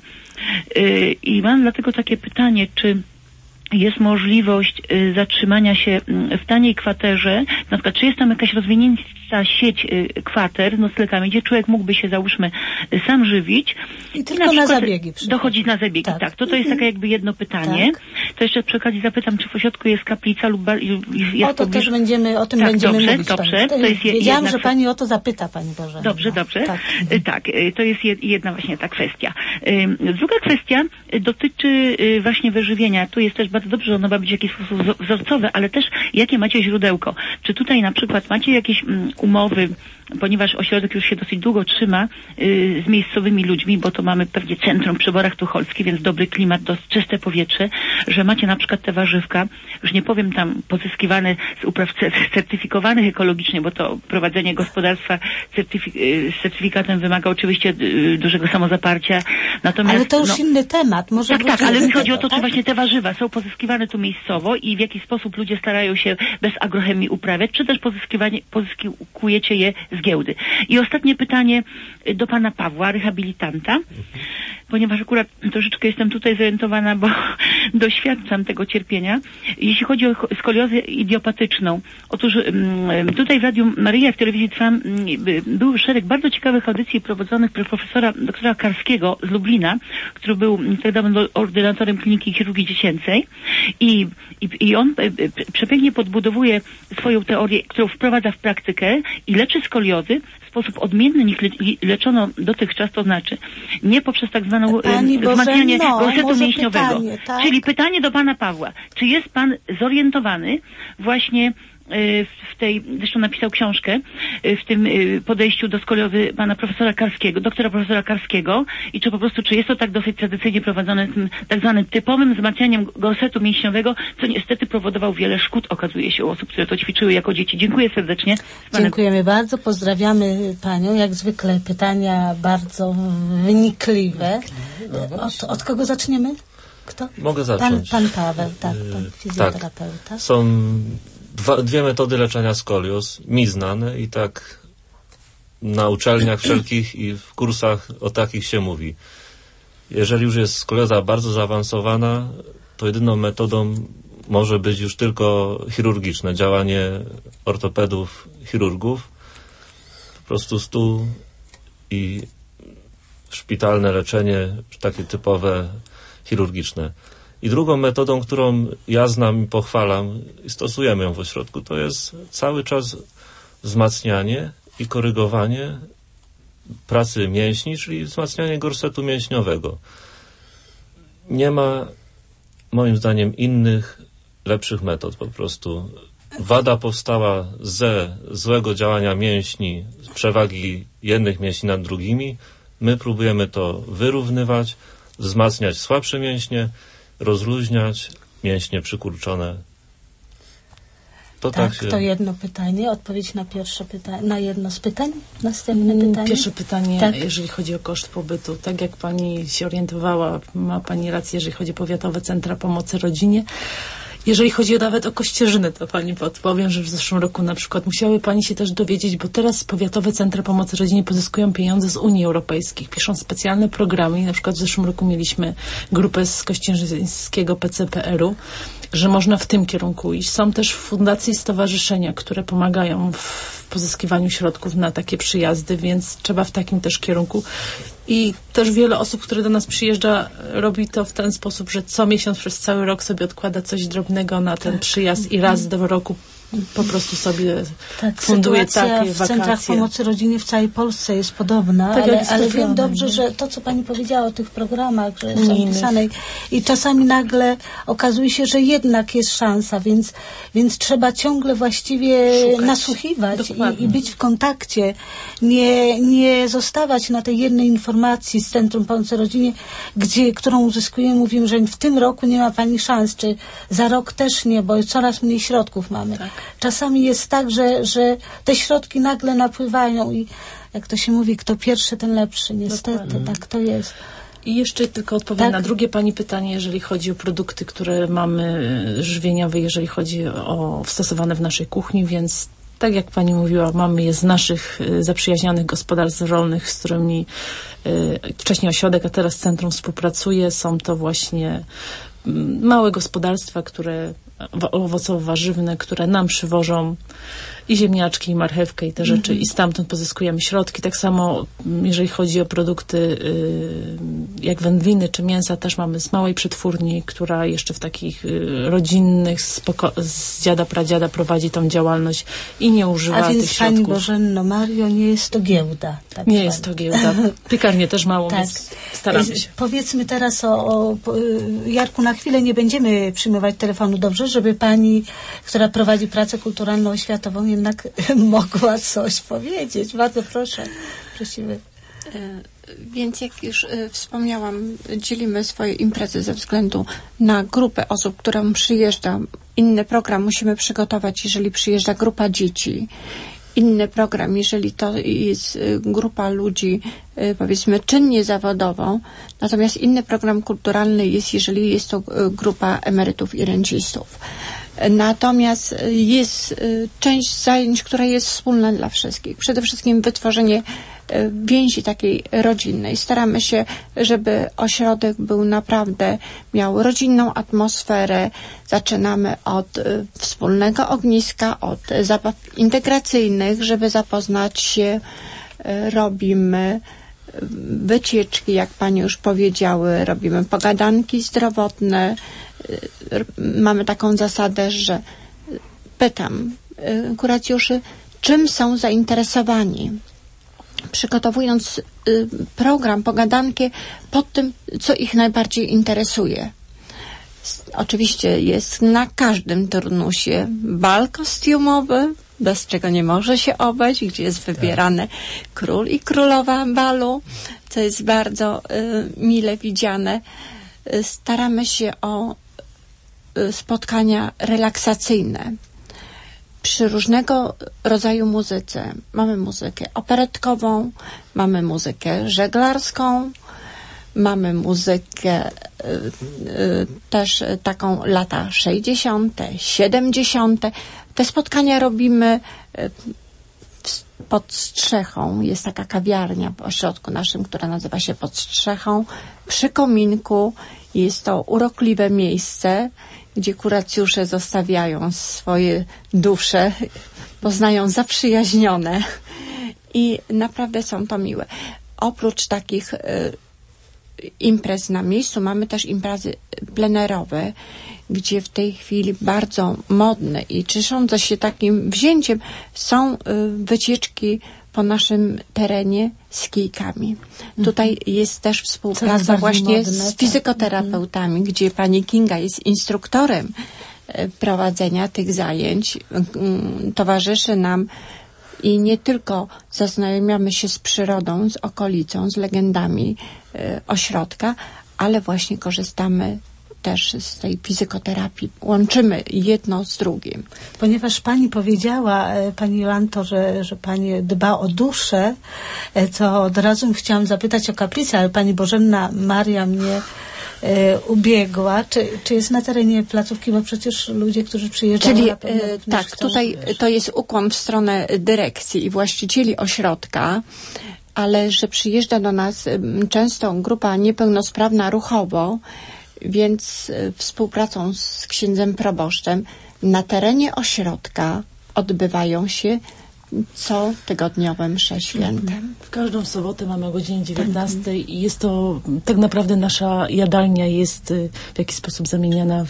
I mam dlatego takie pytanie, czy jest możliwość zatrzymania się w taniej kwaterze, na przykład czy jest tam jakaś rozwinięta sieć kwater z noclegami, gdzie człowiek mógłby się, załóżmy, sam żywić. I tylko na zabiegi. Dochodzić na zabiegi, tak. To jest takie jakby jedno pytanie. Tak. To jeszcze przy okazji zapytam, czy w ośrodku jest kaplica lub jest o to też będziemy mówić. Dobrze. To jest wiedziałam, że pani o to zapyta, pani Bożena. Dobrze. Tak, to jest jedna właśnie ta kwestia. Druga kwestia dotyczy właśnie wyżywienia. Tu jest też bardzo dobrze, że ono ma być w jakiś sposób wzorcowe, ale też jakie macie źródełko. Czy tutaj na przykład macie jakieś umowy, ponieważ ośrodek już się dosyć długo trzyma z miejscowymi ludźmi, bo to mamy pewnie centrum przy Borach Tucholskich, więc dobry klimat, czyste powietrze, że macie na przykład te warzywka, już nie powiem tam pozyskiwane z upraw certyfikowanych ekologicznie, bo to prowadzenie gospodarstwa z certyfikatem wymaga oczywiście dużego samozaparcia. Natomiast, ale to już inny temat. Może tak, ale mi chodzi o to, czy właśnie te warzywa są pozyskiwane tu miejscowo i w jaki sposób ludzie starają się bez agrochemii uprawiać, czy też pozyskujecie je z giełdy. I ostatnie pytanie do pana Pawła, rehabilitanta, ponieważ akurat troszeczkę jestem tutaj zorientowana, bo doświadczam tego cierpienia. Jeśli chodzi o skoliozę idiopatyczną, otóż tutaj w Radiu Maryja, w telewizji Trwam był szereg bardzo ciekawych audycji prowadzonych przez profesora doktora Karskiego z Lublina, który był tak dawno ordynatorem kliniki chirurgii dziecięcej i on przepięknie podbudowuje swoją teorię, którą wprowadza w praktykę i leczy skoliozy w sposób odmienny niż leczono dotychczas, to znaczy nie poprzez tak zwaną wzmacnianie gorsetu mięśniowego. Pytanie, tak? Czyli pytanie do pana Pawła. Czy jest pan zorientowany właśnie w tej, zresztą napisał książkę, w tym podejściu do skoliozy pana profesora Karskiego, doktora profesora Karskiego i czy jest to tak dosyć tradycyjnie prowadzone tym tak zwanym typowym wzmacnianiem gorsetu mięśniowego, co niestety powodował wiele szkód, okazuje się, u osób, które to ćwiczyły jako dzieci. Dziękuję serdecznie. Dziękujemy bardzo, pozdrawiamy panią. Jak zwykle pytania bardzo wynikliwe. Od kogo zaczniemy? Kto? Mogę zacząć. Pan Paweł, tak, pan fizjoterapeuta. Tak. Są dwie metody leczenia skolióz, mi znane i tak na uczelniach wszelkich i w kursach o takich się mówi. Jeżeli już jest skolioza bardzo zaawansowana, to jedyną metodą może być już tylko chirurgiczne działanie ortopedów, chirurgów. Po prostu stół i szpitalne leczenie, takie typowe chirurgiczne. I drugą metodą, którą ja znam i pochwalam i stosujemy ją w ośrodku, to jest cały czas wzmacnianie i korygowanie pracy mięśni, czyli wzmacnianie gorsetu mięśniowego. Nie ma, moim zdaniem, innych, lepszych metod po prostu. Wada powstała ze złego działania mięśni, z przewagi jednych mięśni nad drugimi. My próbujemy to wyrównywać, wzmacniać słabsze mięśnie, rozluźniać mięśnie przykurczone. To jedno pytanie, odpowiedź na pierwsze pytanie, na jedno z pytań. Następne pytanie. Pierwsze pytanie, tak. Jeżeli chodzi o koszt pobytu. Tak jak pani się orientowała, ma pani rację, jeżeli chodzi o powiatowe centra pomocy rodzinie. Jeżeli chodzi nawet o Kościerzynę, to pani podpowiem, że w zeszłym roku na przykład musiały pani się też dowiedzieć, bo teraz powiatowe centra pomocy rodzinie pozyskują pieniądze z Unii Europejskiej, piszą specjalne programy i na przykład w zeszłym roku mieliśmy grupę z kościerzyńskiego PCPR-u, że można w tym kierunku iść. Są też fundacje i stowarzyszenia, które pomagają w pozyskiwaniu środków na takie przyjazdy, więc trzeba w takim też kierunku. I też wiele osób, które do nas przyjeżdża, robi to w ten sposób, że co miesiąc przez cały rok sobie odkłada coś drobnego na ten przyjazd i raz do roku po prostu sobie funduje takie w centrach wakacje. pomocy rodzinie w całej Polsce jest podobna, ale wiem dobrze, że to, co pani powiedziała o tych programach, że są pisane i czasami nagle okazuje się, że jednak jest szansa, więc trzeba ciągle właściwie nasłuchiwać i być w kontakcie, nie zostawać na tej jednej informacji z Centrum Pomocy Rodzinie, którą uzyskujemy, mówimy, że w tym roku nie ma pani szans, czy za rok też nie, bo coraz mniej środków mamy. Tak. Czasami jest tak, że te środki nagle napływają i jak to się mówi, kto pierwszy, ten lepszy. Niestety, tak to jest. I jeszcze tylko odpowiem na drugie pani pytanie, jeżeli chodzi o produkty, które mamy żywieniowe, jeżeli chodzi o stosowane w naszej kuchni, więc tak jak pani mówiła, mamy je z naszych zaprzyjaźnionych gospodarstw rolnych, z którymi wcześniej ośrodek, a teraz centrum współpracuje. Są to właśnie małe gospodarstwa, które owocowo-warzywne, które nam przywożą i ziemniaczki, i marchewkę, i te rzeczy, i stamtąd pozyskujemy środki. Tak samo, jeżeli chodzi o produkty jak wędliny czy mięsa, też mamy z małej przetwórni, która jeszcze w takich rodzinnych, z dziada, pradziada prowadzi tą działalność i nie używa tych środków. A więc, pani Bożenno, Mario, nie jest to giełda. Tak nie jest to giełda. Piekarnie też mało, więc staramy się. Powiedzmy teraz o Jarku, na chwilę nie będziemy przyjmować telefonu, dobrze? Żeby pani, która prowadzi pracę kulturalno-oświatową, jednak mogła coś powiedzieć. Bardzo proszę. Prosimy. Więc jak już wspomniałam, dzielimy swoje imprezy ze względu na grupę osób, która przyjeżdża. Inny program musimy przygotować, jeżeli przyjeżdża grupa dzieci. Inny program, jeżeli to jest grupa ludzi, powiedzmy, czynnie zawodowo. Natomiast inny program kulturalny jest, jeżeli jest to grupa emerytów i rencistów. Natomiast jest część zajęć, która jest wspólna dla wszystkich. Przede wszystkim wytworzenie więzi takiej rodzinnej. Staramy się, żeby ośrodek był naprawdę, miał rodzinną atmosferę. Zaczynamy od wspólnego ogniska, od zabaw integracyjnych, żeby zapoznać się. Robimy wycieczki, jak pani już powiedziały, robimy pogadanki zdrowotne. Mamy taką zasadę, że pytam kuracjuszy, czym są zainteresowani. Przygotowując program, pogadankę pod tym, co ich najbardziej interesuje. Oczywiście jest na każdym turnusie bal kostiumowy, bez czego nie może się obejść, gdzie jest wybierany król i królowa balu, co jest bardzo mile widziane. Staramy się o spotkania relaksacyjne. Przy różnego rodzaju muzyce. Mamy muzykę operetkową, mamy muzykę żeglarską, mamy muzykę też taką lata 60., 70. Te spotkania robimy pod strzechą. Jest taka kawiarnia w ośrodku naszym, która nazywa się Pod Strzechą. Przy kominku jest to urokliwe miejsce, gdzie kuracjusze zostawiają swoje dusze, poznają zaprzyjaźnione i naprawdę są to miłe. Oprócz takich imprez na miejscu mamy też imprezy plenerowe, gdzie w tej chwili bardzo modne i cieszące się takim wzięciem są wycieczki po naszym terenie z kijkami. Tutaj jest też współpraca właśnie modne, z fizykoterapeutami, gdzie pani Kinga jest instruktorem prowadzenia tych zajęć. Towarzyszy nam i nie tylko zaznajomiamy się z przyrodą, z okolicą, z legendami ośrodka, ale właśnie korzystamy też z tej fizykoterapii. Łączymy jedno z drugim. Ponieważ pani powiedziała, pani Jolanto, że pani dba o duszę, to od razu chciałam zapytać o kaplicę, ale pani Bożenna Maria mnie ubiegła. Czy jest na terenie placówki, bo przecież ludzie, którzy przyjeżdżają... Czyli tak, tutaj to jest ukłon w stronę dyrekcji i właścicieli ośrodka, ale że przyjeżdża do nas często grupa niepełnosprawna ruchowo, więc współpracą z księdzem proboszczem na terenie ośrodka odbywają się co tygodniowe msze święte. W każdą sobotę mamy o godzinie 19 i jest to tak naprawdę nasza jadalnia jest w jakiś sposób zamieniana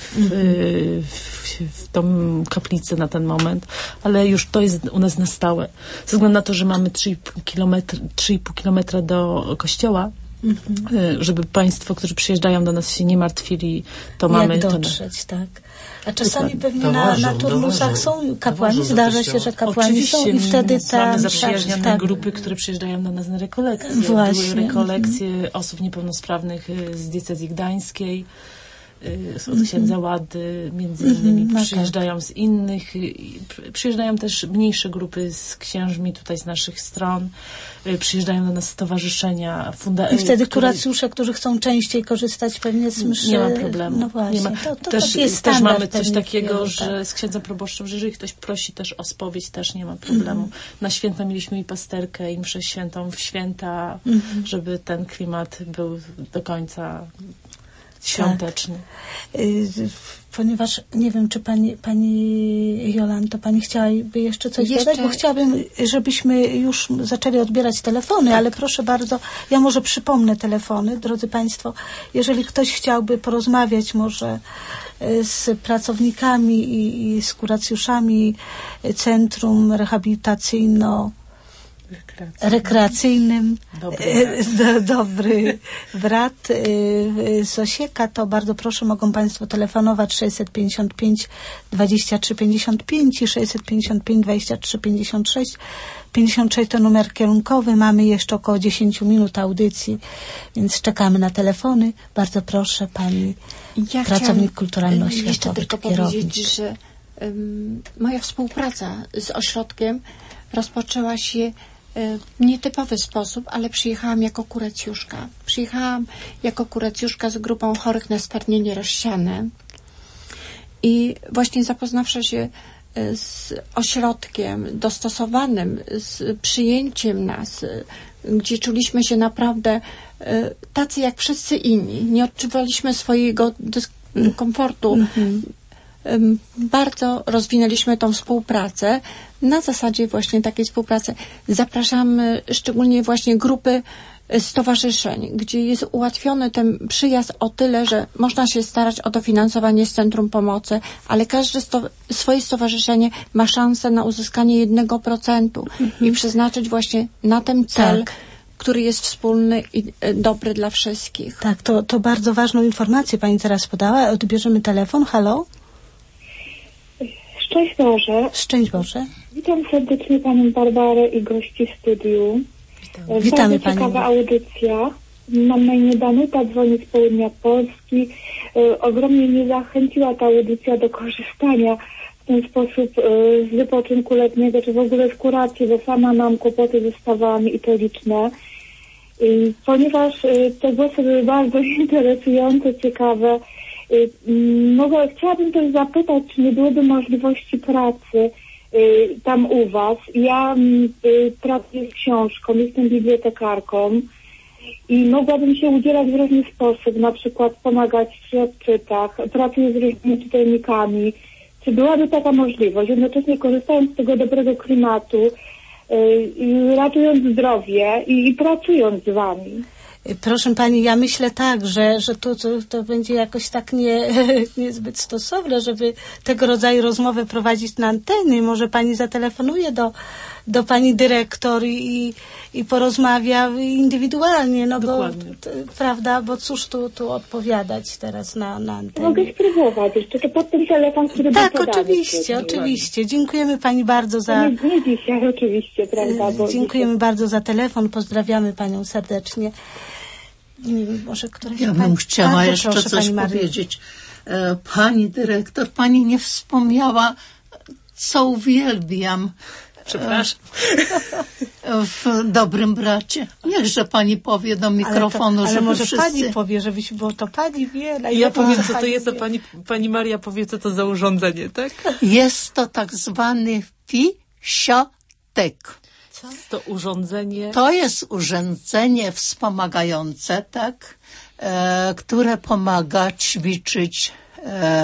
w tą kaplicę na ten moment, ale już to jest u nas na stałe. Ze względu na to, że mamy 3,5 kilometra do kościoła, żeby państwo, którzy przyjeżdżają do nas, się nie martwili, to mamy... Jak dotrzeć, tak. A czasami pewnie na turnusach są kapłani, zdarza się, że kapłani oczywiście, są i wtedy tam... Mamy zaprzyjaźnione grupy, które przyjeżdżają do nas na rekolekcje. Właśnie. Były rekolekcje osób niepełnosprawnych z diecezji gdańskiej, od księdza Łady, między innymi przyjeżdżają z innych, przyjeżdżają też mniejsze grupy z księżmi tutaj z naszych stron, przyjeżdżają do nas stowarzyszenia, I wtedy kuracjusze, którzy chcą częściej korzystać pewnie z mszy. Nie ma problemu. No właśnie, nie ma. To też mamy coś takiego, że z księdzem proboszczem, że jeżeli ktoś prosi też o spowiedź, też nie ma problemu. Na święta mieliśmy i pasterkę, i mszę świętą w święta, żeby ten klimat był do końca świąteczny. Tak. Ponieważ nie wiem, czy pani Jolanto, pani chciałaby jeszcze coś dodać? Bo chciałabym, żebyśmy już zaczęli odbierać telefony, ale proszę bardzo, ja może przypomnę telefony, drodzy państwo. Jeżeli ktoś chciałby porozmawiać może z pracownikami i z kuracjuszami Centrum Rehabilitacyjno-rekreacyjnym Dobry Brat z Osieka, to bardzo proszę, mogą państwo telefonować 655 23 55 i 655 23 56. 56 to numer kierunkowy. Mamy jeszcze około 10 minut audycji, więc czekamy na telefony. Bardzo proszę, pani pracownik kulturalno-oświatowy. Jeszcze tylko powiedzieć, że moja współpraca z ośrodkiem rozpoczęła się w nietypowy sposób, ale przyjechałam jako kuracjuszka. Przyjechałam jako kuracjuszka z grupą chorych na spardnienie rozsiane i właśnie zapoznawszy się z ośrodkiem dostosowanym, z przyjęciem nas, gdzie czuliśmy się naprawdę tacy jak wszyscy inni. Nie odczuwaliśmy swojego dyskomfortu. Bardzo rozwinęliśmy tą współpracę. Na zasadzie właśnie takiej współpracy zapraszamy szczególnie właśnie grupy stowarzyszeń, gdzie jest ułatwiony ten przyjazd o tyle, że można się starać o dofinansowanie z Centrum Pomocy, ale każde swoje stowarzyszenie ma szansę na uzyskanie 1% i przeznaczyć właśnie na ten cel, który jest wspólny i dobry dla wszystkich. Tak, to bardzo ważną informację pani teraz podała. Odbierzemy telefon. Halo? Szczęść Boże. Szczęść Boże. Witam serdecznie panią Barbarę i gości studiu. Witamy bardzo ciekawa audycja. Mam na imię Danuta, dzwonię z południa Polski. Ogromnie mnie zachęciła ta audycja do korzystania w ten sposób z wypoczynku letniego, czy w ogóle z kuracji, bo sama mam kłopoty ze stawami i to liczne. Ponieważ te głosy były bardzo interesujące, ciekawe, chciałabym też zapytać, czy nie byłoby możliwości pracy tam u was. Ja pracuję z książką, jestem bibliotekarką i mogłabym się udzielać w różny sposób, na przykład pomagać przy odczytach, pracuję z różnymi czytelnikami. Czy byłaby taka możliwość, jednocześnie korzystając z tego dobrego klimatu, ratując zdrowie i pracując z wami? Proszę pani, ja myślę tak, że to będzie jakoś tak niezbyt stosowne, żeby tego rodzaju rozmowę prowadzić na antenie. Może pani zatelefonuje do pani dyrektor i porozmawia indywidualnie, no dokładnie. Prawda, bo cóż tu odpowiadać teraz na antenie. Mogę spróbować jeszcze, to pod ten telefon, który tak, oczywiście. Dziękujemy pani bardzo za... Nie dzisiaj, oczywiście, prawda. Dziękujemy bardzo za telefon, pozdrawiamy panią serdecznie. Nie wiem, może ja bym chciała jeszcze coś powiedzieć. Pani dyrektor, pani nie wspomniała, co uwielbiam. Przepraszam. W Dobrym Bracie. Niechże pani powie do mikrofonu, ale żeby może wszyscy... pani powie, bo to pani wie. Ja powiem, co to jest, a pani Maria powie, co to za urządzenie, tak? Jest to tak zwany fisiotek. Co? To urządzenie? To jest urządzenie wspomagające, tak? Które pomaga ćwiczyć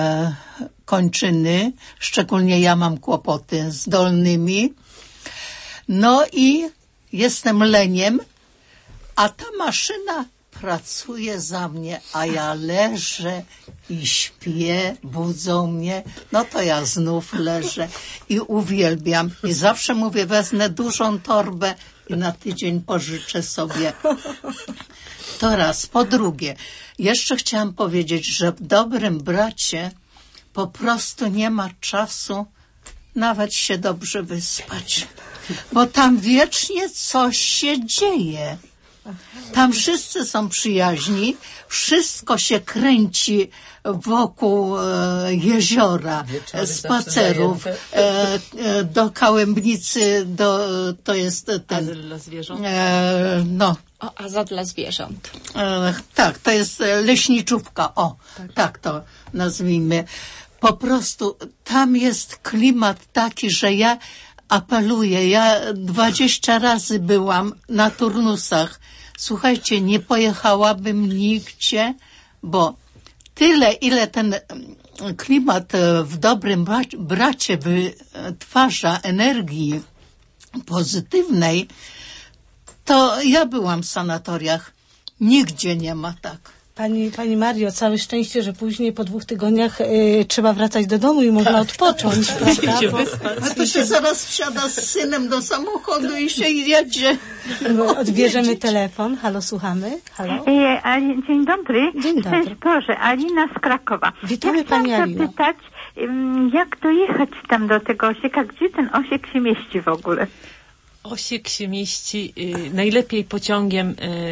kończyny. Szczególnie ja mam kłopoty z dolnymi. No i jestem leniem, a ta maszyna pracuje za mnie, a ja leżę i śpię, budzą mnie, no to ja znów leżę i uwielbiam. I zawsze mówię, wezmę dużą torbę i na tydzień pożyczę sobie. To raz. Po drugie, jeszcze chciałam powiedzieć, że w Dobrym Bracie po prostu nie ma czasu nawet się dobrze wyspać, bo tam wiecznie coś się dzieje. Tam wszyscy są przyjaźni, wszystko się kręci wokół jeziora, spacerów, do Kałębnicy, to jest ten... Azyl dla zwierząt. Azyl dla zwierząt. Tak, to jest leśniczówka, tak to nazwijmy. Po prostu tam jest klimat taki, że ja apeluję, ja 20 razy byłam na turnusach. Słuchajcie, nie pojechałabym nigdzie, bo tyle, ile ten klimat w Dobrym Bracie wytwarza energii pozytywnej, to ja byłam w sanatoriach. Nigdzie nie ma tak. Pani Mario, całe szczęście, że później po 2 tygodniach trzeba wracać do domu i można odpocząć, prawda? A to się zaraz wsiada z synem do samochodu i się jedzie. Odbierzemy telefon. Halo, słuchamy. Halo. Dzień dobry. Dzień dobry. Cześć Boże, Alina z Krakowa. Witamy Pani Alino. Zapytać, jak dojechać tam do tego Osieka? Gdzie ten Osiek się mieści w ogóle? Osiek się mieści najlepiej pociągiem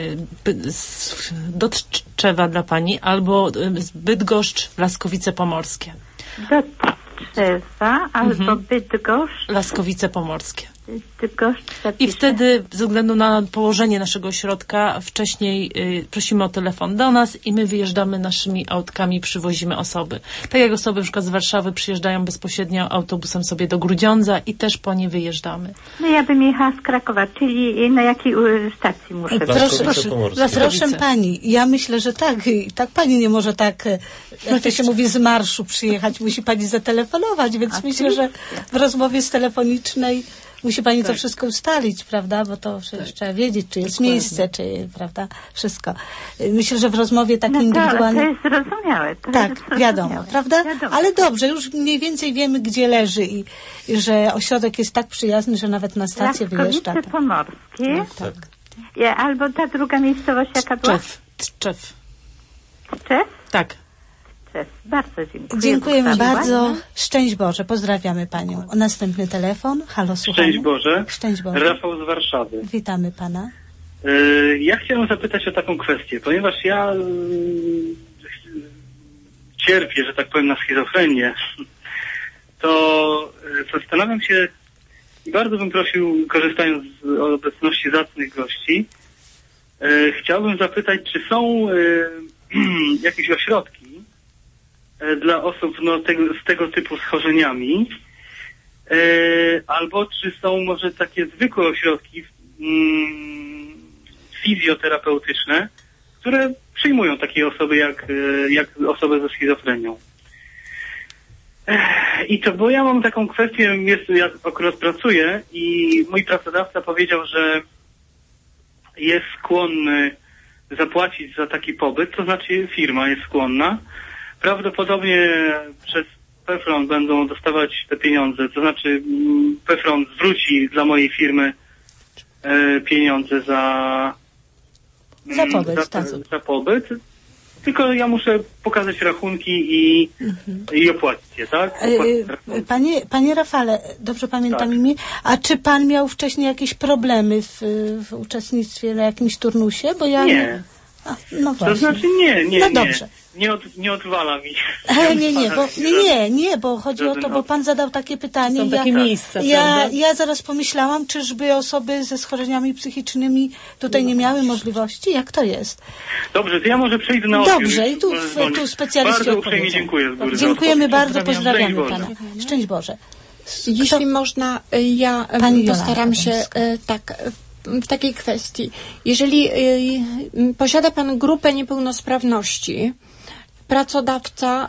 do Tczewa dla pani albo Bydgoszcz, Laskowice Pomorskie. Do Tczewa albo Bydgoszcz. Laskowice Pomorskie. Bydgoszcz I wtedy, ze względu na położenie naszego ośrodka, wcześniej prosimy o telefon do nas i my wyjeżdżamy naszymi autkami, przywozimy osoby. Tak jak osoby na przykład z Warszawy przyjeżdżają bezpośrednio autobusem sobie do Grudziądza i też po nie wyjeżdżamy. No ja bym jechała z Krakowa, czyli na jakiej stacji muszę być? Proszę pani, ja myślę, że tak pani nie może jak to się mówi, z marszu przyjechać, musi pani zatelefonować, więc myślę, że w rozmowie telefonicznej musi pani to wszystko ustalić, prawda? Bo to przecież trzeba wiedzieć, czy jest miejsce, czy, prawda? Wszystko. Myślę, że w rozmowie tak indywidualnej... To jest zrozumiałe. Wiadomo, prawda? Wiadomo. Ale dobrze, już mniej więcej wiemy, gdzie leży i że ośrodek jest tak przyjazny, że nawet na stację wyjeżdża. Laskowice Pomorskie. Tak. Albo ta druga miejscowość, jaka była? Tczew. Tczew? Tak. Bardzo dziękuję. Dziękujemy bardzo. Szczęść Boże. Pozdrawiamy panią. Następny telefon. Halo, słuchamy. Szczęść Boże. Szczęść Boże. Rafał z Warszawy. Witamy pana. Ja chciałem zapytać o taką kwestię, ponieważ ja cierpię, że tak powiem, na schizofrenię, to zastanawiam się i bardzo bym prosił, korzystając z obecności zacnych gości, chciałbym zapytać, czy są jakieś ośrodki dla osób z tego typu schorzeniami, albo czy są może takie zwykłe ośrodki fizjoterapeutyczne, które przyjmują takie osoby jak osoby ze schizofrenią. I to, bo ja mam taką kwestię, ja akurat pracuję i mój pracodawca powiedział, że jest skłonny zapłacić za taki pobyt, to znaczy firma jest skłonna. Prawdopodobnie przez PFRON będą dostawać te pieniądze, to znaczy PFRON zwróci dla mojej firmy pieniądze za pobyt. Tylko ja muszę pokazać rachunki i opłacić je, tak? Panie Rafale, dobrze pamiętam imię, a czy pan miał wcześniej jakieś problemy w uczestnictwie na jakimś turnusie? Bo ja nie. No właśnie. To znaczy nie. No dobrze. Nie odwala mi. Nie, bo chodzi o to, bo pan zadał takie pytanie. Są takie miejsca, ja zaraz pomyślałam, czyżby osoby ze schorzeniami psychicznymi tutaj nie miały możliwości? Jak to jest? Dobrze, to ja może przejdę na Dobrze, i tu specjaliści bardzo uprzejmie dziękuję z góry. Dziękujemy bardzo, pozdrawiamy pana. Szczęść Boże. Jeśli można, ja postaram się w takiej kwestii. Jeżeli posiada pan grupę niepełnosprawności, pracodawca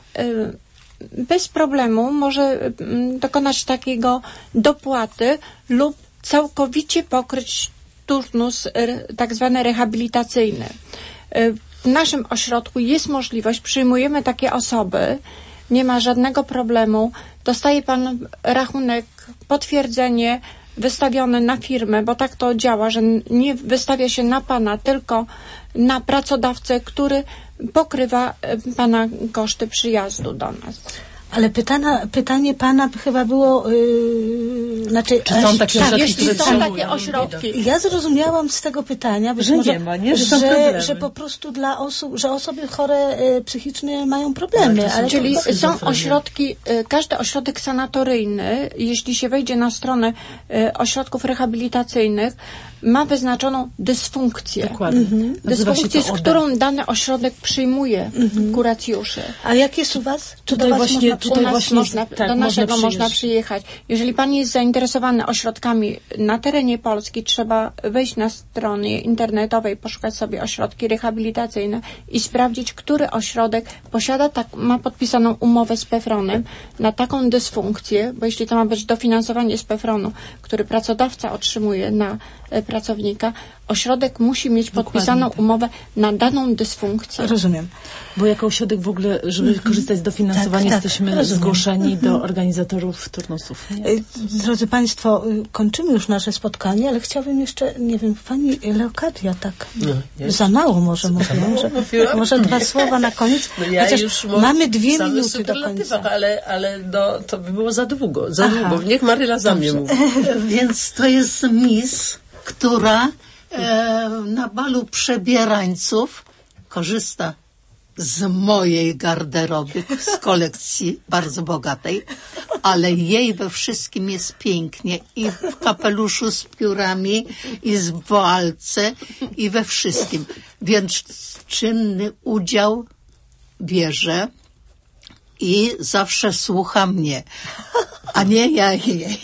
bez problemu może dokonać takiego dopłaty lub całkowicie pokryć turnus tak zwany rehabilitacyjny. W naszym ośrodku jest możliwość, przyjmujemy takie osoby, nie ma żadnego problemu, dostaje pan rachunek, potwierdzenie wystawione na firmę, bo tak to działa, że nie wystawia się na pana, tylko na pracodawcę, który pokrywa pana koszty przyjazdu do nas. Ale pytanie pana chyba było, czy są takie ośrodki, jeśli są takie ośrodki. Ja zrozumiałam z tego pytania, że może, nie ma, nie? Że po prostu dla osób, że osoby chore psychicznie mają problemy. Ale czyli są ośrodki, każdy ośrodek sanatoryjny, jeśli się wejdzie na stronę ośrodków rehabilitacyjnych, ma wyznaczoną dysfunkcję. Dokładnie. Dysfunkcję, z którą dany ośrodek przyjmuje kuracjuszy. A jak jest u was? Do naszego można przyjechać. Jeżeli pan jest zainteresowany ośrodkami na terenie Polski, trzeba wejść na stronie internetowej, poszukać sobie ośrodki rehabilitacyjne i sprawdzić, który ośrodek posiada ma podpisaną umowę z PFRON-em na taką dysfunkcję, bo jeśli to ma być dofinansowanie z PFRON-u, który pracodawca otrzymuje na pracownika, ośrodek musi mieć podpisaną umowę na daną dysfunkcję. Rozumiem. Bo jako ośrodek w ogóle, żeby korzystać z dofinansowania, jesteśmy zgłoszeni do organizatorów turnusów. Nie? Drodzy Państwo, kończymy już nasze spotkanie, ale chciałabym jeszcze, nie wiem, pani Leokadia tak za mało może mówiłam, że może 2 słowa na koniec. Już mamy 2 minuty do końca. Ale to by było za długo. Niech Maryla za mnie mówi. Więc to jest Miss, która na balu przebierańców korzysta z mojej garderoby, z kolekcji bardzo bogatej, ale jej we wszystkim jest pięknie i w kapeluszu z piórami i z walce i we wszystkim. Więc czynny udział bierze i zawsze słucha mnie, a nie ja jej.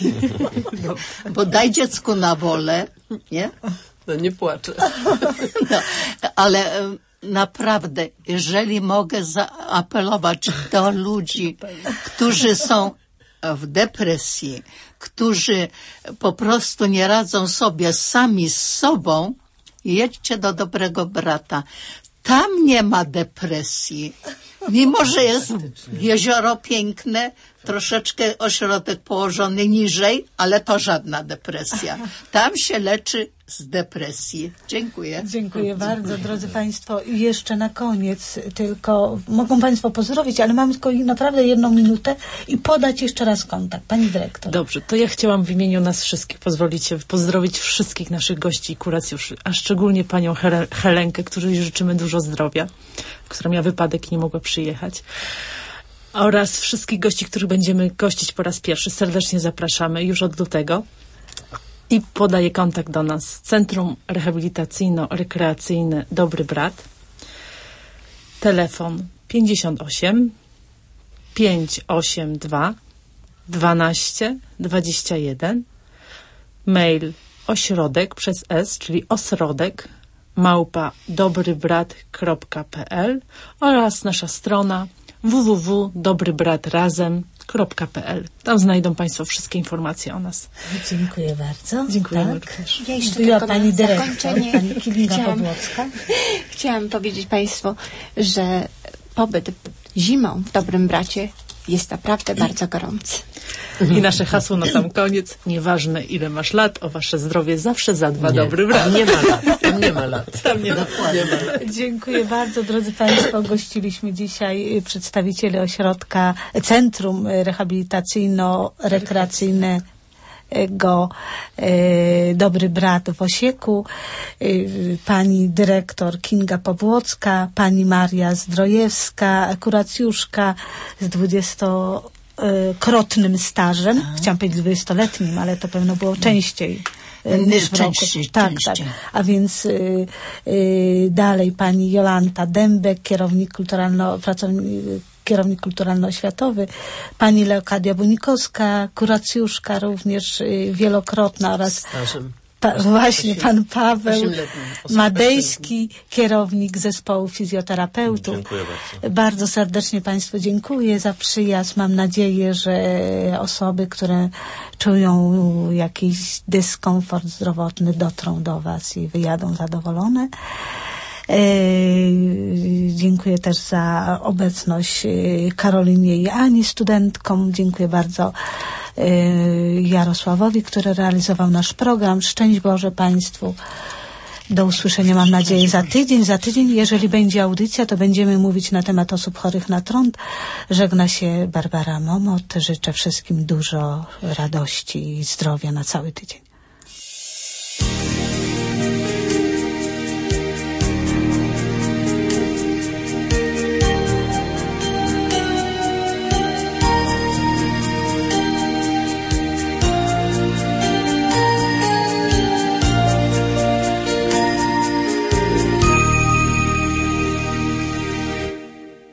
Bo daj dziecku na wolę, nie? No nie płaczę. No, ale naprawdę, jeżeli mogę zaapelować do ludzi, którzy są w depresji, którzy po prostu nie radzą sobie sami z sobą, jedźcie do Dobrego Brata. Tam nie ma depresji. Mimo że jest jezioro piękne, troszeczkę ośrodek położony niżej, ale to żadna depresja. Tam się leczy z depresji. Dziękuję. Dziękuję bardzo, drodzy Państwo. I jeszcze na koniec tylko, mogą Państwo pozdrowić, ale mamy tylko naprawdę 1 minutę i podać jeszcze raz kontakt. Pani dyrektor. Dobrze, to ja chciałam w imieniu nas wszystkich, pozwolicie, pozdrowić wszystkich naszych gości i kuracjuszy, a szczególnie panią Helenkę, której życzymy dużo zdrowia, która miała wypadek i nie mogła przyjechać. Oraz wszystkich gości, których będziemy gościć po raz pierwszy. Serdecznie zapraszamy już od lutego. I podaję kontakt do nas. Centrum Rehabilitacyjno-Rekreacyjne Dobry Brat. Telefon 58 582 12 21. Mail ośrodek przez S, czyli osrodek @dobrybrat.pl oraz nasza strona www.dobrybratrazem.pl. Tam znajdą Państwo wszystkie informacje o nas. Dziękuję bardzo. Dziękujemy również. Ja jeszcze Była tylko pani na dyrektor, zakończenie pani Kilinga-Pobłocka. Chciałam powiedzieć Państwu, że pobyt zimą w Dobrym Bracie jest naprawdę bardzo gorący. I nasze hasło na sam koniec. Nieważne ile masz lat, o wasze zdrowie zawsze zadba Dobry Brat. Nie ma lat. Tam nie ma lat. Dziękuję bardzo, drodzy Państwo. Gościliśmy dzisiaj przedstawicieli ośrodka Centrum Rehabilitacyjno-Rekreacyjnego Dobry Brat w Osieku, pani dyrektor Kinga Pobłocka, pani Maria Zdrojewska, kuracjuszka z 20-krotnym stażem. Chciałam powiedzieć 20-letnim, ale to pewno było częściej. Niż w roku. Tak. A więc dalej pani Jolanta Dębek, kierownik kulturalno-oświatowy, pani Leokadia Bunikowska, kuracjuszka również wielokrotna oraz Właśnie pan Paweł Madejski, kierownik zespołu fizjoterapeutów. Dziękuję bardzo. Bardzo serdecznie Państwu dziękuję za przyjazd. Mam nadzieję, że osoby, które czują jakiś dyskomfort zdrowotny, dotrą do Was i wyjadą zadowolone. Dziękuję też za obecność Karolinie i Ani, studentkom. Dziękuję bardzo Jarosławowi, który realizował nasz program. Szczęść Boże Państwu. Do usłyszenia, mam nadzieję, za tydzień. Za tydzień, jeżeli będzie audycja, to będziemy mówić na temat osób chorych na trąd. Żegna się Barbara Momot. Życzę wszystkim dużo radości i zdrowia na cały tydzień.